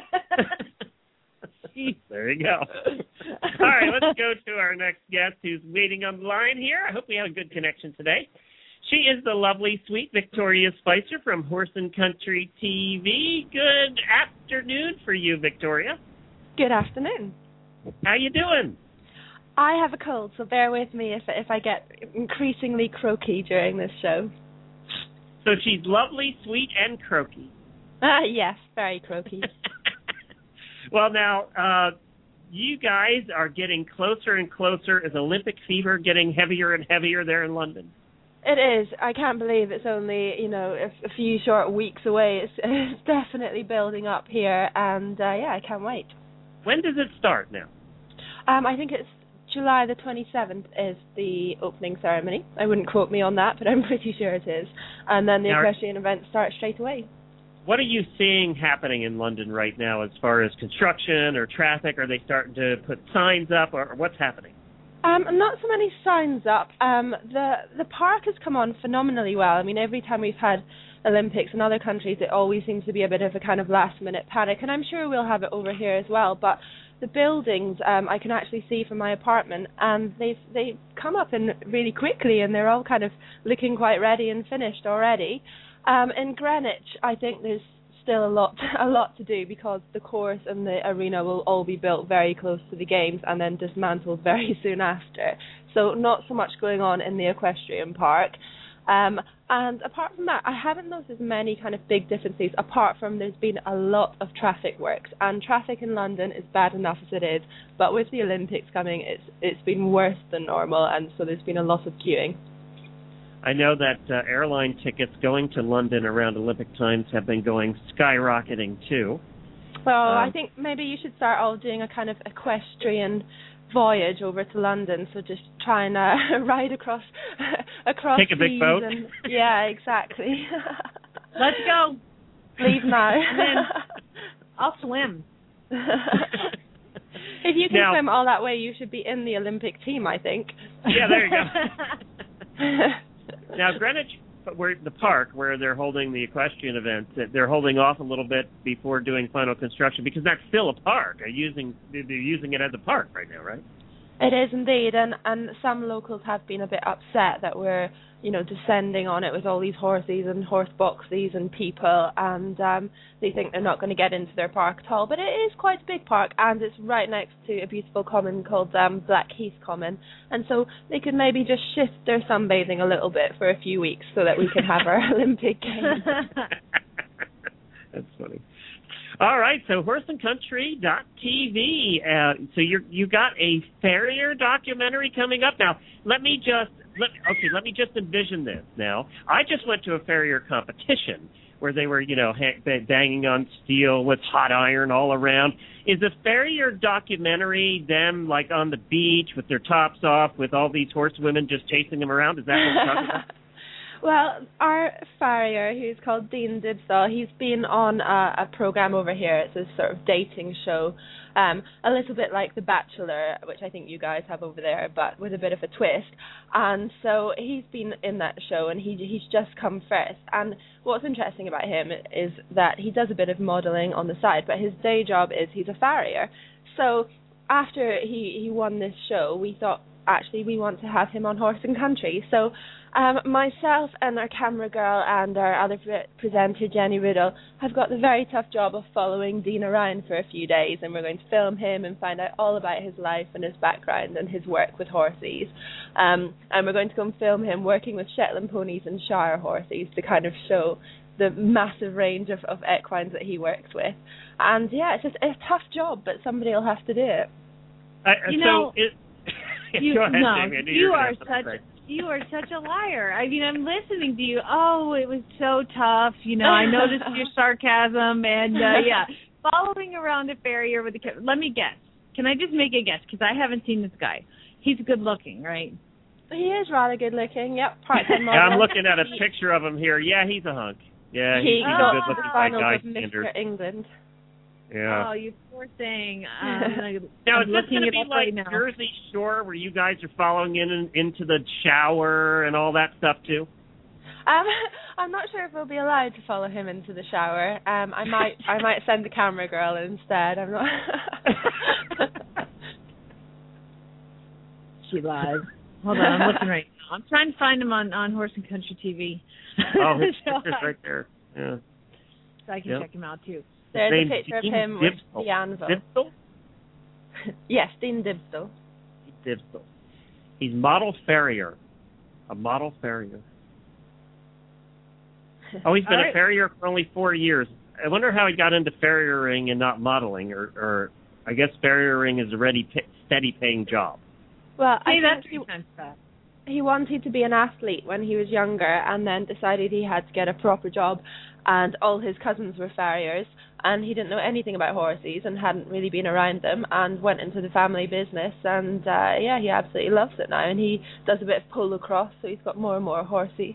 [SPEAKER 2] There you go. All right, let's go to our next guest who's waiting on the line here. I hope we have a good connection today. She is the lovely, sweet Victoria Spicer from Horse and Country T V. Good afternoon for you, Victoria.
[SPEAKER 10] Good afternoon.
[SPEAKER 2] How you doing?
[SPEAKER 10] I have a cold, so bear with me if if I get increasingly croaky during this show.
[SPEAKER 2] So she's lovely, sweet, and croaky.
[SPEAKER 10] Ah, yes, very croaky.
[SPEAKER 2] Well, now, uh, you guys are getting closer and closer. Is Olympic fever getting heavier and heavier there in London?
[SPEAKER 10] It is. I can't believe it's only, you know, a, a few short weeks away. It's, it's definitely building up here, and uh, yeah, I can't wait.
[SPEAKER 2] When does it start now?
[SPEAKER 10] Um, I think it's July the twenty-seventh is the opening ceremony. I wouldn't quote me on that, but I'm pretty sure it is. And then the
[SPEAKER 2] Now,
[SPEAKER 10] equestrian event starts straight away.
[SPEAKER 2] What are you seeing happening in London right now as far as construction or traffic? Are they starting to put signs up, or what's happening?
[SPEAKER 10] Um, not so many signs up. Um, the the park has come on phenomenally well. I mean, every time we've had Olympics in other countries, it always seems to be a bit of a kind of last-minute panic, and I'm sure we'll have it over here as well. But the buildings, um, I can actually see from my apartment, and they've they come up in really quickly, and they're all kind of looking quite ready and finished already. Um, in Greenwich, I think there's still a lot a lot to do because the course and the arena will all be built very close to the games and then dismantled very soon after. So not so much going on in the equestrian park. Um, and apart from that, I haven't noticed many kind of big differences apart from there's been a lot of traffic works. And traffic in London is bad enough as it is, but with the Olympics coming, it's it's been worse than normal, and so there's been a lot of queuing.
[SPEAKER 2] I know that uh, airline tickets going to London around Olympic times have been going skyrocketing too.
[SPEAKER 10] Well,
[SPEAKER 2] um,
[SPEAKER 10] I think maybe you should start all doing a kind of equestrian voyage over to London. So just try and uh, ride across across
[SPEAKER 2] Take a big
[SPEAKER 10] seas
[SPEAKER 2] boat.
[SPEAKER 10] And, yeah, exactly.
[SPEAKER 4] Let's go.
[SPEAKER 10] Leave now.
[SPEAKER 4] And then I'll swim.
[SPEAKER 10] If you can
[SPEAKER 2] Now-
[SPEAKER 10] swim all that way, you should be in the Olympic team, I think.
[SPEAKER 2] Yeah, there you go. Now, Greenwich, where the park where they're holding the equestrian events, they're holding off a little bit before doing final construction because that's still a park. They're using they're using it as a park right now, right?
[SPEAKER 10] It is indeed, and and some locals have been a bit upset that we're, you know, descending on it with all these horses and horse boxes and people, and um, they think they're not going to get into their park at all. But it is quite a big park, and it's right next to a beautiful common called um, Blackheath Common, and so they could maybe just shift their sunbathing a little bit for a few weeks so that we can have our Olympic Games.
[SPEAKER 2] That's funny. All right, so horse and country dot t v. Uh, so you you got a farrier documentary coming up now. Let me just let okay. Let me just envision this now. I just went to a farrier competition where they were, you know, ha- banging on steel with hot iron all around. Is a farrier documentary them like on the beach with their tops off with all these horsewomen just chasing them around? Is that what you're talking about?
[SPEAKER 10] Well, our farrier, who's called Dean Dibsall, he's been on a, a program over here. It's a sort of dating show, um, a little bit like The Bachelor, which I think you guys have over there, but with a bit of a twist. And so he's been in that show, and he he's just come first. And what's interesting about him is that he does a bit of modelling on the side, but his day job is he's a farrier. So after he, he won this show, we thought, actually, we want to have him on Horse and Country. So um, myself and our camera girl and our other pre- presenter, Jenny Riddle, have got the very tough job of following Dean around for a few days, and we're going to film him and find out all about his life and his background and his work with horses. Um, and we're going to go and film him working with Shetland ponies and Shire horses to kind of show the massive range of, of equines that he works with. And yeah, it's just a tough job, but somebody will have to do it.
[SPEAKER 2] I,
[SPEAKER 4] You
[SPEAKER 2] so
[SPEAKER 4] know,
[SPEAKER 2] it,
[SPEAKER 4] You,
[SPEAKER 2] Go ahead,
[SPEAKER 4] no,
[SPEAKER 2] Jamie. I knew
[SPEAKER 4] you
[SPEAKER 2] were gonna
[SPEAKER 4] are
[SPEAKER 2] have something
[SPEAKER 4] such
[SPEAKER 2] to say.
[SPEAKER 4] you are such a liar. I mean, I'm listening to you. Oh, it was so tough. You know, I noticed your sarcasm, and uh, yeah, following around a farrier with a kid. Let me guess. Can I just make a guess? Because I haven't seen this guy. He's good looking, right?
[SPEAKER 10] He is rather good looking. Yep, part-time model.
[SPEAKER 2] Yeah, I'm looking at a picture of him here. Yeah, he's a hunk. Yeah, he's,
[SPEAKER 10] He
[SPEAKER 2] he's
[SPEAKER 10] got
[SPEAKER 2] a good
[SPEAKER 10] to the
[SPEAKER 2] looking
[SPEAKER 10] finals
[SPEAKER 2] guy
[SPEAKER 10] of Mister
[SPEAKER 2] standard.
[SPEAKER 10] England.
[SPEAKER 2] Yeah.
[SPEAKER 4] Oh, you poor thing. Um,
[SPEAKER 2] Now,
[SPEAKER 4] I'm
[SPEAKER 2] is this
[SPEAKER 4] looking
[SPEAKER 2] going to
[SPEAKER 4] it
[SPEAKER 2] be
[SPEAKER 4] up
[SPEAKER 2] like
[SPEAKER 4] right now.
[SPEAKER 2] Jersey Shore, where you guys are following in and, into the shower and all that stuff too?
[SPEAKER 10] Um, I'm not sure if we'll be allowed to follow him into the shower. Um, I might, I might send the camera girl instead. I'm not.
[SPEAKER 4] She lies. Hold on, I'm looking right now. I'm trying to find him on, on Horse and Country T V.
[SPEAKER 2] Oh, his
[SPEAKER 4] So
[SPEAKER 2] picture's
[SPEAKER 4] I-
[SPEAKER 2] right there. Yeah.
[SPEAKER 4] So I can
[SPEAKER 2] Yep.
[SPEAKER 4] check him out too.
[SPEAKER 10] There's a
[SPEAKER 2] Name's
[SPEAKER 10] picture of
[SPEAKER 2] Dean
[SPEAKER 10] him with
[SPEAKER 2] Dibsall.
[SPEAKER 10] the anvil.
[SPEAKER 2] Dibsall?
[SPEAKER 10] Yes, Dean Dibsall.
[SPEAKER 2] Dibsall. He's model farrier. A model farrier. Oh, he's been
[SPEAKER 4] All
[SPEAKER 2] a
[SPEAKER 4] right.
[SPEAKER 2] farrier for only four years. I wonder how he got into farriering and not modeling, or, or I guess farriering is a ready, steady paying job.
[SPEAKER 10] Well,
[SPEAKER 4] See,
[SPEAKER 10] I
[SPEAKER 4] that's
[SPEAKER 10] think
[SPEAKER 4] makes sense.
[SPEAKER 10] he, he wanted to be an athlete when he was younger, and then decided he had to get a proper job, and all his cousins were farriers, and he didn't know anything about horses and hadn't really been around them, and went into the family business, and uh, yeah, he absolutely loves it now, and he does a bit of polo cross, so he's got more and more horsey.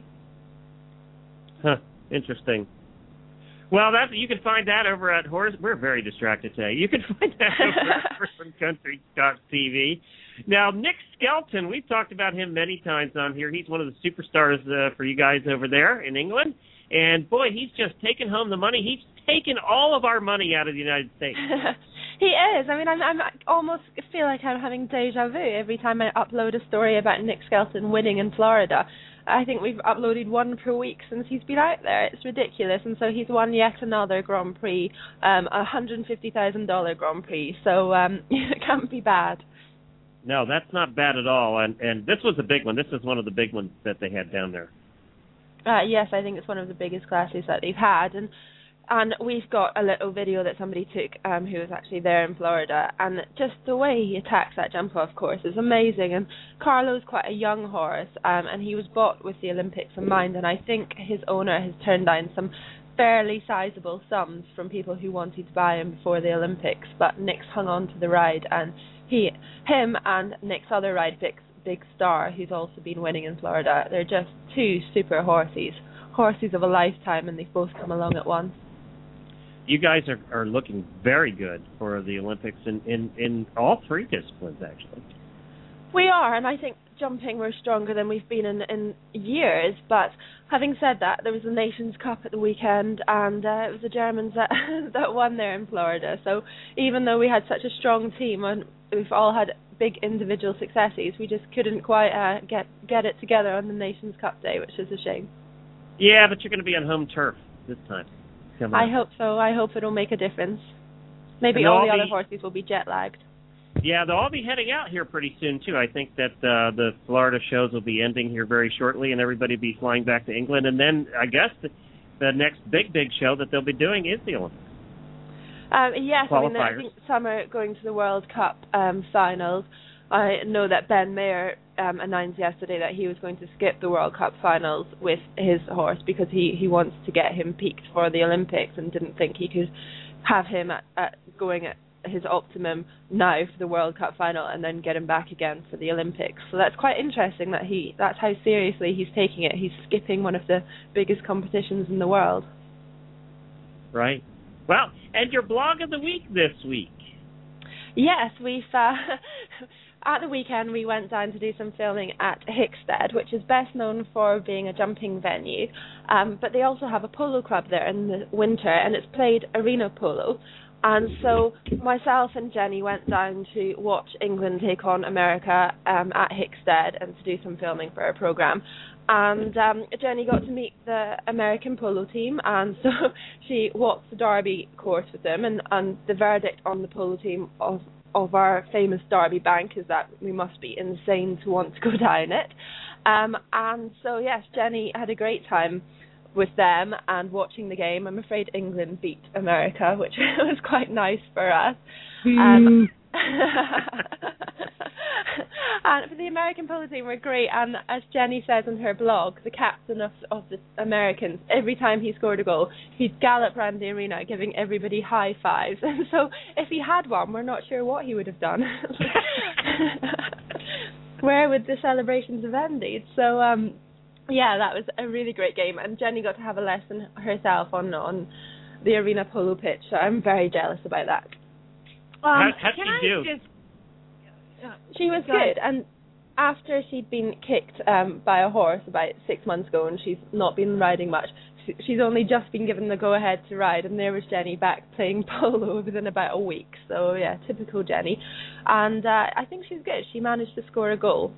[SPEAKER 2] Huh, interesting. Well, that you can find that over at Horse. We're very distracted today. You can find that over at horse country dot t v. Now, Nick Skelton, we've talked about him many times on here. He's one of the superstars uh, for you guys over there in England. And, boy, he's just taken home the money. He's taken all of our money out of the United States.
[SPEAKER 10] He is. I mean, I'm, I'm almost feel like I'm having deja vu every time I upload a story about Nick Skelton winning in Florida. I think we've uploaded one per week since he's been out there. It's ridiculous. And so he's won yet another Grand Prix, um, a one hundred fifty thousand dollars Grand Prix. So um, it can't be bad.
[SPEAKER 2] No, that's not bad at all. And, and this was a big one. This is one of the big ones that they had down there.
[SPEAKER 10] Uh, yes, I think it's one of the biggest classes that they've had. And and we've got a little video that somebody took um, who was actually there in Florida. And just the way he attacks that jump-off course is amazing. And Carlo's quite a young horse, um, and he was bought with the Olympics in mind. And I think his owner has turned down some fairly sizable sums from people who wanted to buy him before the Olympics. But Nick's hung on to the ride, and he, him and Nick's other ride, Big, Big Star, who's also been winning in Florida, they're just two super horses, horses of a lifetime, and they've both come along at once.
[SPEAKER 2] You guys are, are looking very good for the Olympics in, in, in all three disciplines, actually.
[SPEAKER 10] We are, and I think jumping we're stronger than we've been in, in years. But having said that, there was the Nations Cup at the weekend, and uh, it was the Germans that that won there in Florida. So even though we had such a strong team and we've all had big individual successes, we just couldn't quite uh, get get it together on the Nations Cup day, which is a shame.
[SPEAKER 2] Yeah, but you're going to be on home turf this time.
[SPEAKER 10] I hope so. I hope it'll make a difference. Maybe
[SPEAKER 2] And
[SPEAKER 10] all
[SPEAKER 2] all
[SPEAKER 10] the
[SPEAKER 2] the-
[SPEAKER 10] other horses will be jet lagged.
[SPEAKER 2] Yeah, they'll all be heading out here pretty soon, too. I think that uh, the Florida shows will be ending here very shortly, and everybody will be flying back to England. And then I guess the, the next big, big show that they'll be doing is the Olympics.
[SPEAKER 10] Um, yes, I mean, I
[SPEAKER 2] Qualifiers.
[SPEAKER 10] think some are going to the World Cup um, finals. I know that Ben Mayer um, announced yesterday that he was going to skip the World Cup finals with his horse because he, he wants to get him peaked for the Olympics and didn't think he could have him at, at going at his optimum now for the World Cup final and then get him back again for the Olympics. So that's quite interesting that he that's how seriously he's taking it. He's skipping one of the biggest competitions in the world.
[SPEAKER 2] Right. Well, and your blog of the week this week.
[SPEAKER 10] Yes, we've uh, at the weekend we went down to do some filming at Hickstead, which is best known for being a jumping venue, um, but they also have a polo club there in the winter, and it's played arena polo. And so myself and Jenny went down to watch England take on America um, at Hickstead and to do some filming for our programme. And um, Jenny got to meet the American polo team, and so she walked the Derby course with them. And, and the verdict on the polo team of, of our famous Derby bank is that we must be insane to want to go down it. Um, and so, yes, Jenny had a great time with them and watching the game. I'm afraid England beat America, which was quite nice for us. Um, and for the American polo team, we're great. And as Jenny says in her blog, the captain of of the Americans, every time he scored a goal, he'd gallop around the arena giving everybody high fives. And so if he had one, we're not sure what he would have done. Where would the celebrations have ended? So, um, yeah, that was a really great game, and Jenny got to have a lesson herself on on the arena polo pitch, so I'm very jealous about that.
[SPEAKER 2] Um, how
[SPEAKER 4] can
[SPEAKER 2] she
[SPEAKER 4] I
[SPEAKER 2] do?
[SPEAKER 4] just?
[SPEAKER 10] She was good, and after she'd been kicked um, by a horse about six months ago, and she's not been riding much, she, she's only just been given the go-ahead to ride, and there was Jenny back playing polo within about a week. So, yeah, typical Jenny. And uh, I think she's good. She managed to score a goal.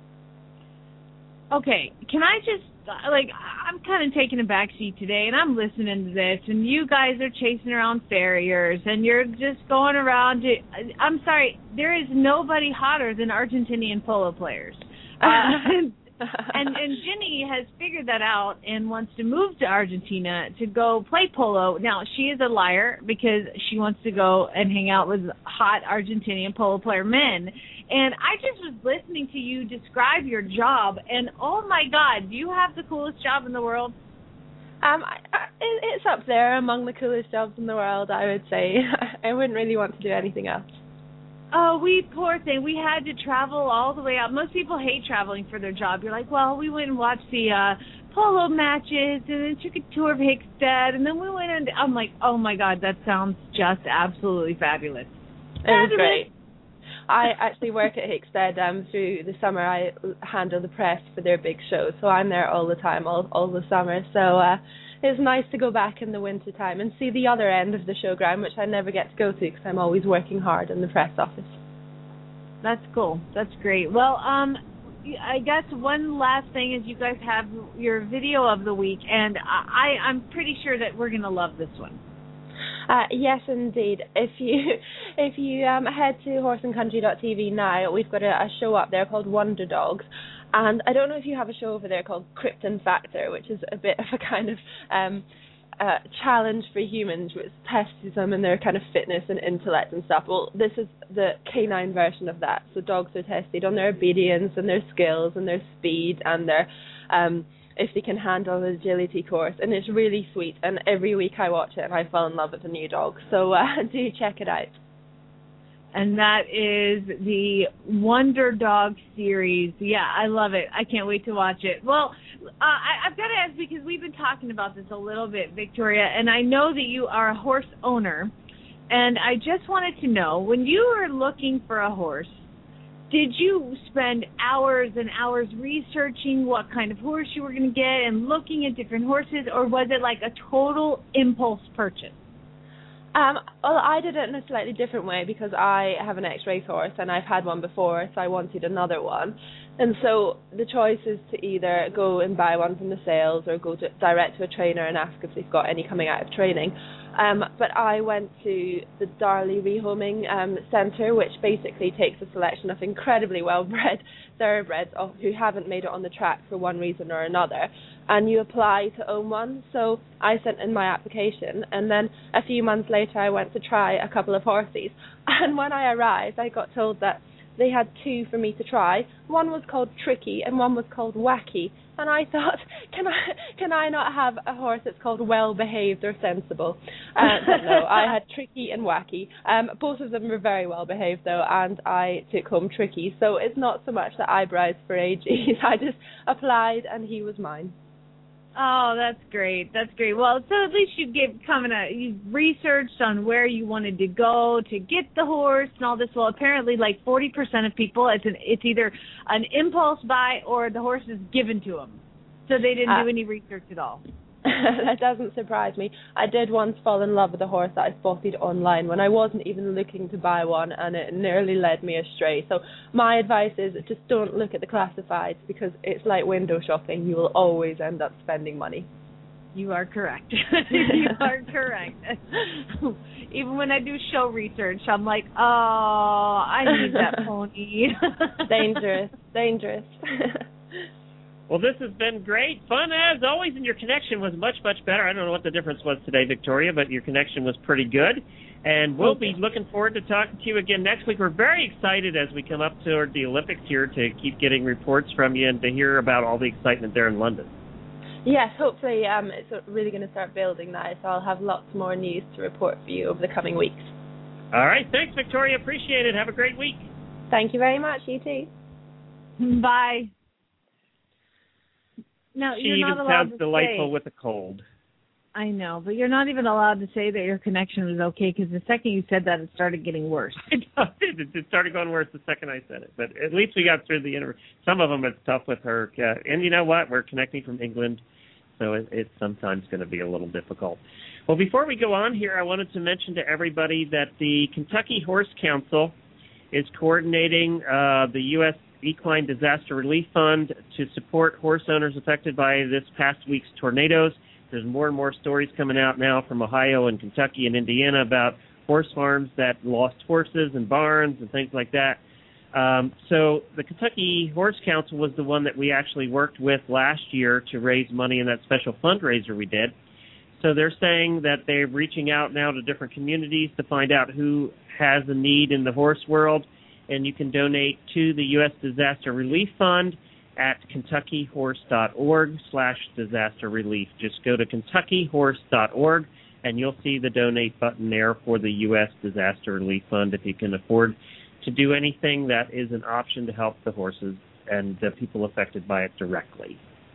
[SPEAKER 4] Okay, can I just, like, I'm kind of taking a back seat today, and I'm listening to this, and you guys are chasing around farriers, and you're just going around to, I'm sorry, there is nobody hotter than Argentinian polo players. Uh, and and Ginny has figured that out and wants to move to Argentina to go play polo. Now, she is a liar because she wants to go and hang out with hot Argentinian polo player men. And I just was listening to you describe your job, and oh my God, do you have the coolest job in the world?
[SPEAKER 10] Um, I, I, it, it's up there among the coolest jobs in the world, I would say. I wouldn't really want to do anything else.
[SPEAKER 4] Oh, we poor thing. We had to travel all the way out. Most people hate traveling for their job. You're like, well, we went and watched the uh, polo matches and then took a tour of Hickstead, and then we went and I'm like, oh my God, that sounds just absolutely fabulous.
[SPEAKER 10] It was great. I actually work at Hickstead. Um, through the summer, I handle the press for their big shows, so I'm there all the time, all all the summer. So uh, it's nice to go back in the winter time and see the other end of the showground, which I never get to go to because I'm always working hard in the press office.
[SPEAKER 4] That's cool. That's great. Well, um, I guess one last thing is you guys have your video of the week, and I, I'm pretty sure that we're going to love this one.
[SPEAKER 10] Uh, yes, indeed. If you if you um, head to horse and country dot t v now, we've got a, a show up there called Wonder Dogs. And I don't know if you have a show over there called Krypton Factor, which is a bit of a kind of um, uh, challenge for humans, which tests them in their kind of fitness and intellect and stuff. Well, this is the canine version of that. So dogs are tested on their obedience and their skills and their speed and their um, if they can handle the agility course. And it's really sweet. And every week I watch it and I fall in love with a new dog. So uh, do check it out.
[SPEAKER 4] And that is the Wonder Dog series. Yeah, I love it. I can't wait to watch it. Well, uh, I, I've got to ask, because we've been talking about this a little bit, Victoria, and I know that you are a horse owner, and I just wanted to know, when you were looking for a horse, did you spend hours and hours researching what kind of horse you were going to get and looking at different horses, or was it like a total impulse purchase?
[SPEAKER 10] Um, well, I did it in a slightly different way because I have an ex-race horse and I've had one before, so I wanted another one. And so the choice is to either go and buy one from the sales or go to, direct to a trainer and ask if they've got any coming out of training. Um, but I went to the Darley Rehoming um, Centre, which basically takes a selection of incredibly well-bred thoroughbreds who haven't made it on the track for one reason or another, and you apply to own one. So I sent in my application, and then a few months later I went to try a couple of horses. And when I arrived, I got told that they had two for me to try. One was called Tricky and one was called Wacky. And I thought, can I can I not have a horse that's called Well Behaved or Sensible? Uh, but no, I had Tricky and Wacky. Um, both of them were very well behaved though, and I took home Tricky. So it's not so much that I browsed for ages. I just applied and he was mine.
[SPEAKER 4] Oh, that's great. That's great. Well, so at least you gave coming a you researched on where you wanted to go to get the horse and all this. Well, apparently, like forty percent of people, it's an it's either an impulse buy or the horse is given to them, so they didn't uh, do any research at all.
[SPEAKER 10] That doesn't surprise me. I did once fall in love with a horse that I spotted online when I wasn't even looking to buy one, and it nearly led me astray. So my advice is just don't look at the classifieds, because it's like window shopping. You will always end up spending money.
[SPEAKER 4] You are correct. You are correct. Even when I do show research, I'm like, oh, I need that pony.
[SPEAKER 10] Dangerous, dangerous.
[SPEAKER 2] Well, this has been great. Fun as always, and your connection was much, much better. I don't know what the difference was today, Victoria, but your connection was pretty good. And we'll be looking forward to talking to you again next week. We're very excited as we come up toward the Olympics here to keep getting reports from you and to hear about all the excitement there in London.
[SPEAKER 10] Yes, hopefully um, it's really going to start building now, so I'll have lots more news to report for you over the coming weeks.
[SPEAKER 2] All right. Thanks, Victoria. Appreciate it. Have a great week.
[SPEAKER 10] Thank you very much. You too.
[SPEAKER 4] Bye. No,
[SPEAKER 2] she
[SPEAKER 4] you're not
[SPEAKER 2] even
[SPEAKER 4] allowed
[SPEAKER 2] sounds
[SPEAKER 4] to
[SPEAKER 2] delightful
[SPEAKER 4] say.
[SPEAKER 2] with a cold.
[SPEAKER 4] I know, but you're not even allowed to say that your connection was okay, because the second you said that, it started getting worse.
[SPEAKER 2] It did. It started going worse the second I said it. But at least we got through the interview. Some of them, it's tough with her. Uh, and you know what? We're connecting from England, so it, it's sometimes going to be a little difficult. Well, before we go on here, I wanted to mention to everybody that the Kentucky Horse Council is coordinating uh, the U S Equine Disaster Relief Fund to support horse owners affected by this past week's tornadoes. There's more and more stories coming out now from Ohio and Kentucky and Indiana about horse farms that lost horses and barns and things like that. Um, so the Kentucky Horse Council was the one that we actually worked with last year to raise money in that special fundraiser we did. So they're saying that they're reaching out now to different communities to find out who has a need in the horse world, and you can donate to the U S Disaster Relief Fund at kentuckyhorse.org slash disaster relief. Just go to kentuckyhorse dot org, and you'll see the donate button there for the U S Disaster Relief Fund if you can afford to do anything that is an option to help the horses and the people affected by it directly.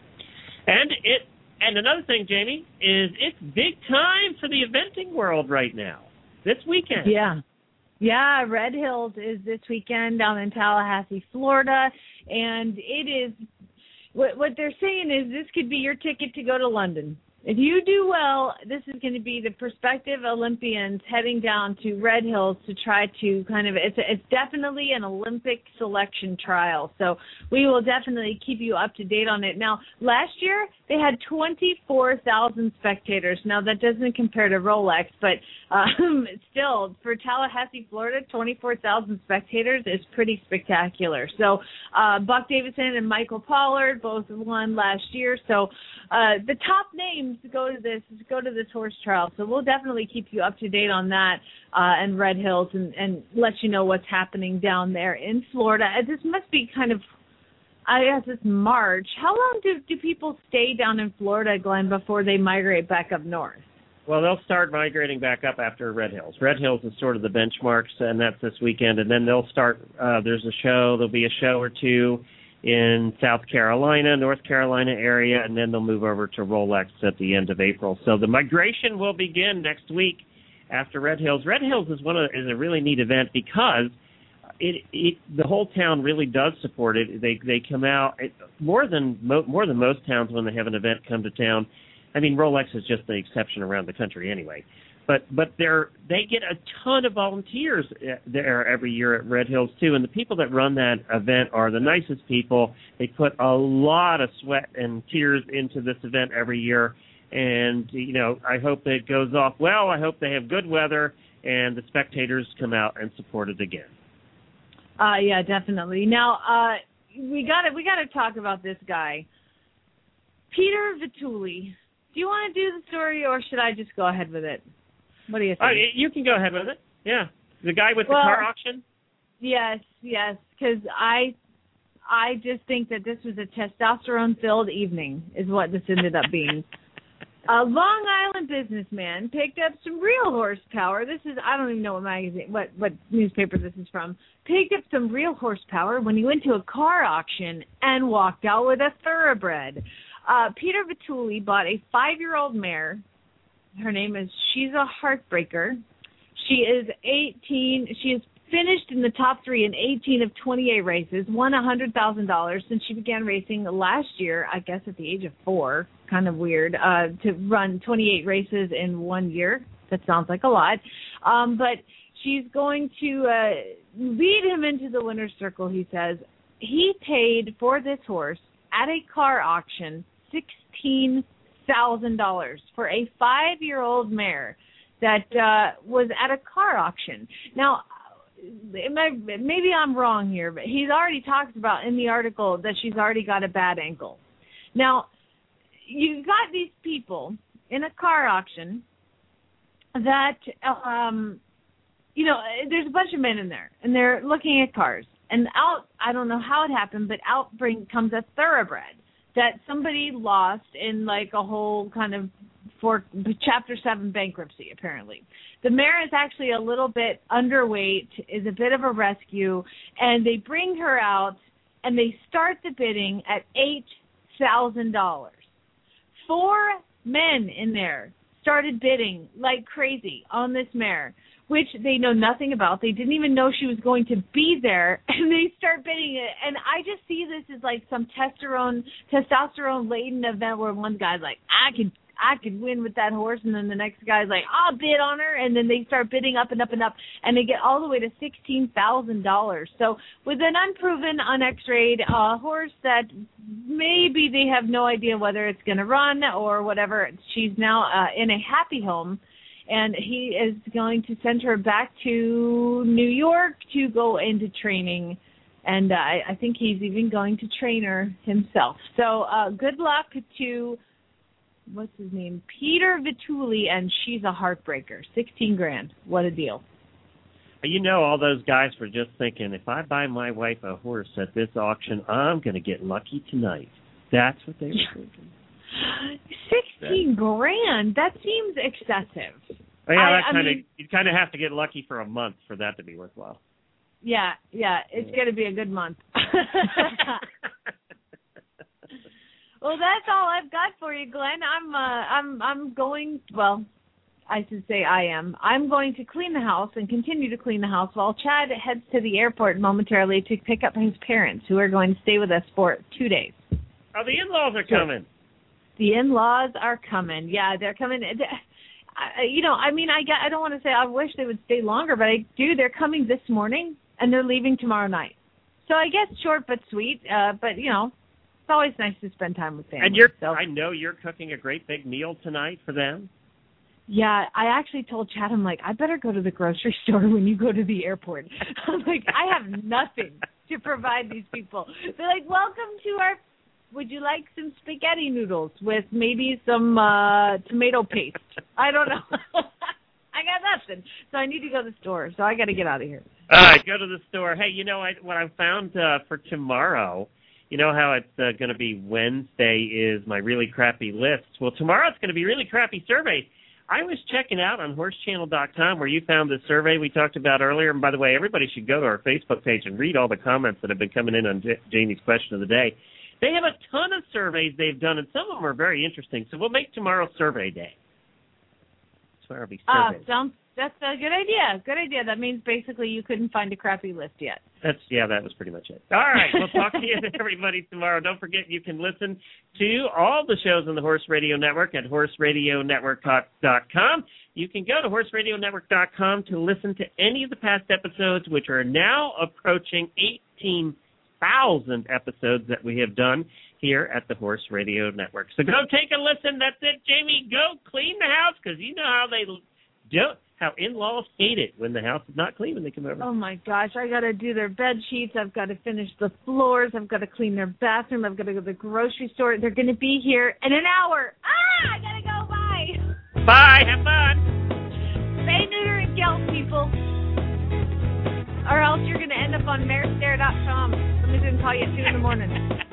[SPEAKER 2] And it And another thing, Jamie, is it's big time for the eventing world right now, this weekend.
[SPEAKER 4] Yeah. Yeah, Red Hills is this weekend down in Tallahassee, Florida, and it is, what, what they're saying is this could be your ticket to go to London. If you do well, this is going to be the prospective Olympians heading down to Red Hills to try to kind of, it's, a, it's definitely an Olympic selection trial. So we will definitely keep you up to date on it. Now, last year they had twenty-four thousand spectators. Now, that doesn't compare to Rolex, but um, still, for Tallahassee, Florida, twenty-four thousand spectators is pretty spectacular. So uh, Buck Davison and Michael Pollard both won last year. So uh, the top names to go to this go to this horse trial. So we'll definitely keep you up to date on that uh, and Red Hills and, and let you know what's happening down there in Florida. This must be kind of, I guess it's March. How long do, do people stay down in Florida, Glenn, before they migrate back up north?
[SPEAKER 2] Well, they'll start migrating back up after Red Hills. Red Hills is sort of the benchmarks, and that's this weekend. And then they'll start, uh, there's a show, there'll be a show or two in South Carolina, North Carolina area, and then they'll move over to Rolex at the end of April. So the migration will begin next week after Red Hills. Red Hills is one of is a really neat event because it, it the whole town really does support it. They they come out it, more than mo, more than most towns when they have an event come to town. I mean, Rolex is just the exception around the country anyway. But but they're they get a ton of volunteers there every year at Red Hills too, and the people that run that event are the nicest people. They put a lot of sweat and tears into this event every year, and you know I hope that it goes off well. I hope they have good weather and the spectators come out and support it again.
[SPEAKER 4] Uh, yeah, definitely. Now uh, we got to we got to talk about this guy, Peter Vitulli. Do you want to do the story, or should I just go ahead with it? What do you think?
[SPEAKER 2] Uh, you can go ahead with it. Yeah, the guy with
[SPEAKER 4] well,
[SPEAKER 2] the car auction.
[SPEAKER 4] Yes, yes, because I, I just think that this was a testosterone-filled evening, is what this ended up being. A Long Island businessman picked up some real horsepower. This is I don't even know what magazine, what what newspaper this is from. Picked up some real horsepower when he went to a car auction and walked out with a thoroughbred. Uh, Peter Vitulli bought a five-year-old mare. Her name is She's a Heartbreaker. She is eighteen. She has finished in the top three in eighteen of twenty-eight races, won one hundred thousand dollars since she began racing last year, I guess at the age of four. Kind of weird uh, to run twenty-eight races in one year. That sounds like a lot. Um, but she's going to uh, lead him into the winner's circle, he says. He paid for this horse at a car auction sixteen thousand dollars for a five-year-old mare that uh, was at a car auction. Now, it might, maybe I'm wrong here, but he's already talked about in the article that she's already got a bad ankle. Now, you've got these people in a car auction that, um, you know, there's a bunch of men in there, and they're looking at cars. And out, I don't know how it happened, but out bring, comes a thoroughbred that somebody lost in like a whole kind of for Chapter seven bankruptcy, apparently. The mare is actually a little bit underweight, is a bit of a rescue, and they bring her out and they start the bidding at eight thousand dollars. Four men in there started bidding like crazy on this mare, which they know nothing about. They didn't even know she was going to be there, and they start bidding it. And I just see this as like some testosterone, testosterone-laden event where one guy's like, I could, I could win with that horse, and then the next guy's like, I'll bid on her, and then they start bidding up and up and up, and they get all the way to sixteen thousand dollars. So with an unproven, un-X-rayed uh, horse that maybe they have no idea whether it's going to run or whatever, she's now uh, in a happy home. And he is going to send her back to New York to go into training And uh, I, I think he's even going to train her himself. So uh, good luck to, what's his name, Peter Vituli, and she's a heartbreaker. sixteen grand. What a deal.
[SPEAKER 2] You know, all those guys were just thinking, if I buy my wife a horse at this auction, I'm going to get lucky tonight. That's what they were thinking.
[SPEAKER 4] sixteen grand? That seems excessive.
[SPEAKER 2] Well, yeah,
[SPEAKER 4] I,
[SPEAKER 2] that
[SPEAKER 4] I
[SPEAKER 2] kind of
[SPEAKER 4] mean,
[SPEAKER 2] you kind of have to get lucky for a month for that to be worthwhile.
[SPEAKER 4] Yeah, yeah, it's going to be a good month. Well, that's all I've got for you, Glenn. I'm, uh, I'm, I'm going. Well, I should say I am. I'm going to clean the house and continue to clean the house while Chad heads to the airport momentarily to pick up his parents, who are going to stay with us for two days.
[SPEAKER 2] Oh, the in-laws are coming.
[SPEAKER 4] The in-laws are coming. Yeah, they're coming. I, you know, I mean, I, I don't want to say I wish they would stay longer, but I do. They're coming this morning, and they're leaving tomorrow night. So I guess short but sweet, uh, but, you know, it's always nice to spend time with family.
[SPEAKER 2] And you're,
[SPEAKER 4] so.
[SPEAKER 2] I know you're cooking a great big meal tonight for them.
[SPEAKER 4] Yeah, I actually told Chad, I'm like, I better go to the grocery store when you go to the airport. I'm like, I have nothing to provide these people. They're like, welcome to our, would you like some spaghetti noodles with maybe some uh, tomato paste? I don't know. I got nothing. So I need to go to the store. So I got to get out of here.
[SPEAKER 2] All right, go to the store. Hey, you know I, what I found uh, for tomorrow? You know how it's uh, going to be Wednesday is my really crappy list. Well, tomorrow it's going to be really crappy surveys. I was checking out on horse channel dot com where you found the survey we talked about earlier. And by the way, everybody should go to our Facebook page and read all the comments that have been coming in on J- Jamie's question of the day. They have a ton of surveys they've done, and some of them are very interesting. So we'll make tomorrow survey day. Tomorrow will be survey.
[SPEAKER 4] Uh, sounds, that's a good idea. Good idea. That means basically you couldn't find a crappy list yet.
[SPEAKER 2] That's yeah, that was pretty much it. All right, we'll talk to you everybody tomorrow. Don't forget you can listen to all the shows on the Horse Radio Network at horse radio network dot com. You can go to horse radio network dot com to listen to any of the past episodes, which are now approaching eighteen thousand episodes that we have done here at the Horse Radio Network. So go take a listen. That's it, Jamie. Go clean the house because you know how they don't. How in-laws hate it when the house is not clean when they come over.
[SPEAKER 4] Oh, my gosh. I got to do their bed sheets. I've got to finish the floors. I've got to clean their bathroom. I've got to go to the grocery store. They're going to be here in an hour. Ah, I got to go. Bye.
[SPEAKER 2] Bye. Have fun.
[SPEAKER 4] Spay, neuter, and gelt, people. Or else you're going to end up on mare stare dot com. Somebody's going to call you at two in the morning.